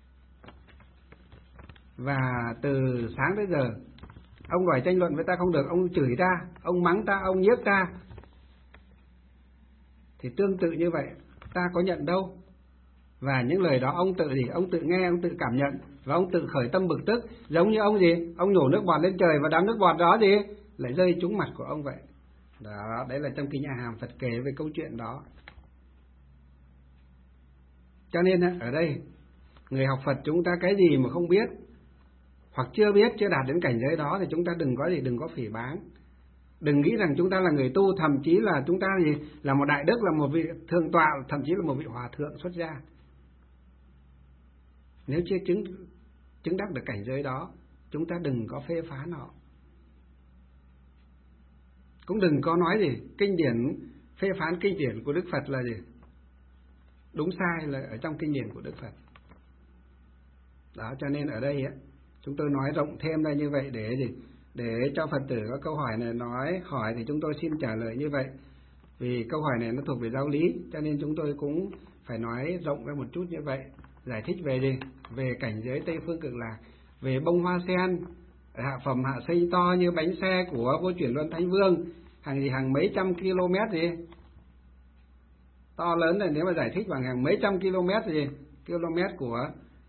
Và từ sáng tới giờ ông đòi tranh luận với ta không được, ông chửi ta, ông mắng ta, ông nhiếc ta. Thì tương tự như vậy, ta có nhận đâu. Và những lời đó ông tự nghe, ông tự cảm nhận, và ông tự khởi tâm bực tức. Giống như ông nhổ nước bọt lên trời, và đám nước bọt đó lại rơi trúng mặt của ông vậy. Đó, đấy là trong kinh A Hàm Phật kể về câu chuyện đó. Cho nên ở đây người học Phật chúng ta cái gì mà không biết, hoặc chưa biết, chưa đạt đến cảnh giới đó, thì chúng ta đừng có phỉ báng. Đừng nghĩ rằng chúng ta là người tu, thậm chí là chúng ta là một đại đức, là một vị thượng tọa, thậm chí là một vị hòa thượng xuất gia. Nếu chưa chứng đắc được cảnh giới đó, chúng ta đừng có phê phán họ. Cũng đừng có nói kinh điển, phê phán kinh điển của Đức Phật là đúng sai là ở trong kinh điển của Đức Phật. Đó, cho nên ở đây chúng tôi nói rộng thêm ra như vậy để cho Phật tử có câu hỏi này hỏi thì chúng tôi xin trả lời như vậy. Vì câu hỏi này nó thuộc về giáo lý, cho nên chúng tôi cũng phải nói rộng ra một chút như vậy. Giải thích về về cảnh giới Tây Phương Cực Lạc, về bông hoa sen hạ phẩm hạ sinh to như bánh xe của Vô Chuyển Luân Thánh Vương, hàng mấy trăm km to lớn này. Nếu mà giải thích bằng hàng mấy trăm km của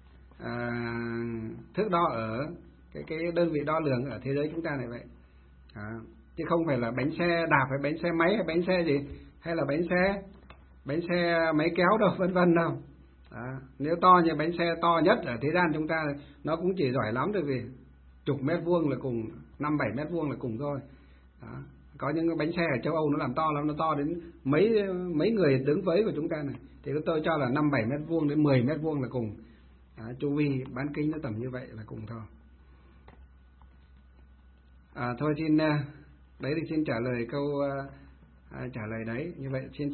thước đo ở cái đơn vị đo lường ở thế giới chúng ta này vậy. Chứ không phải là bánh xe đạp, hay bánh xe máy, hay bánh xe hay là bánh xe máy kéo đâu, vân vân đâu. Nếu to như bánh xe to nhất ở thế gian chúng ta, nó cũng chỉ giỏi lắm được chục mét vuông là cùng, 5-7 mét vuông là cùng thôi. Có những cái bánh xe ở châu Âu nó làm to lắm, nó to đến mấy người đứng với của chúng ta này, thì tôi cho là 5-7 mét vuông đến 10 mét vuông là cùng. Chu vi bán kính nó tầm như vậy là cùng thôi. Thôi xin đấy thì xin trả lời câu trả lời đấy như vậy. Xin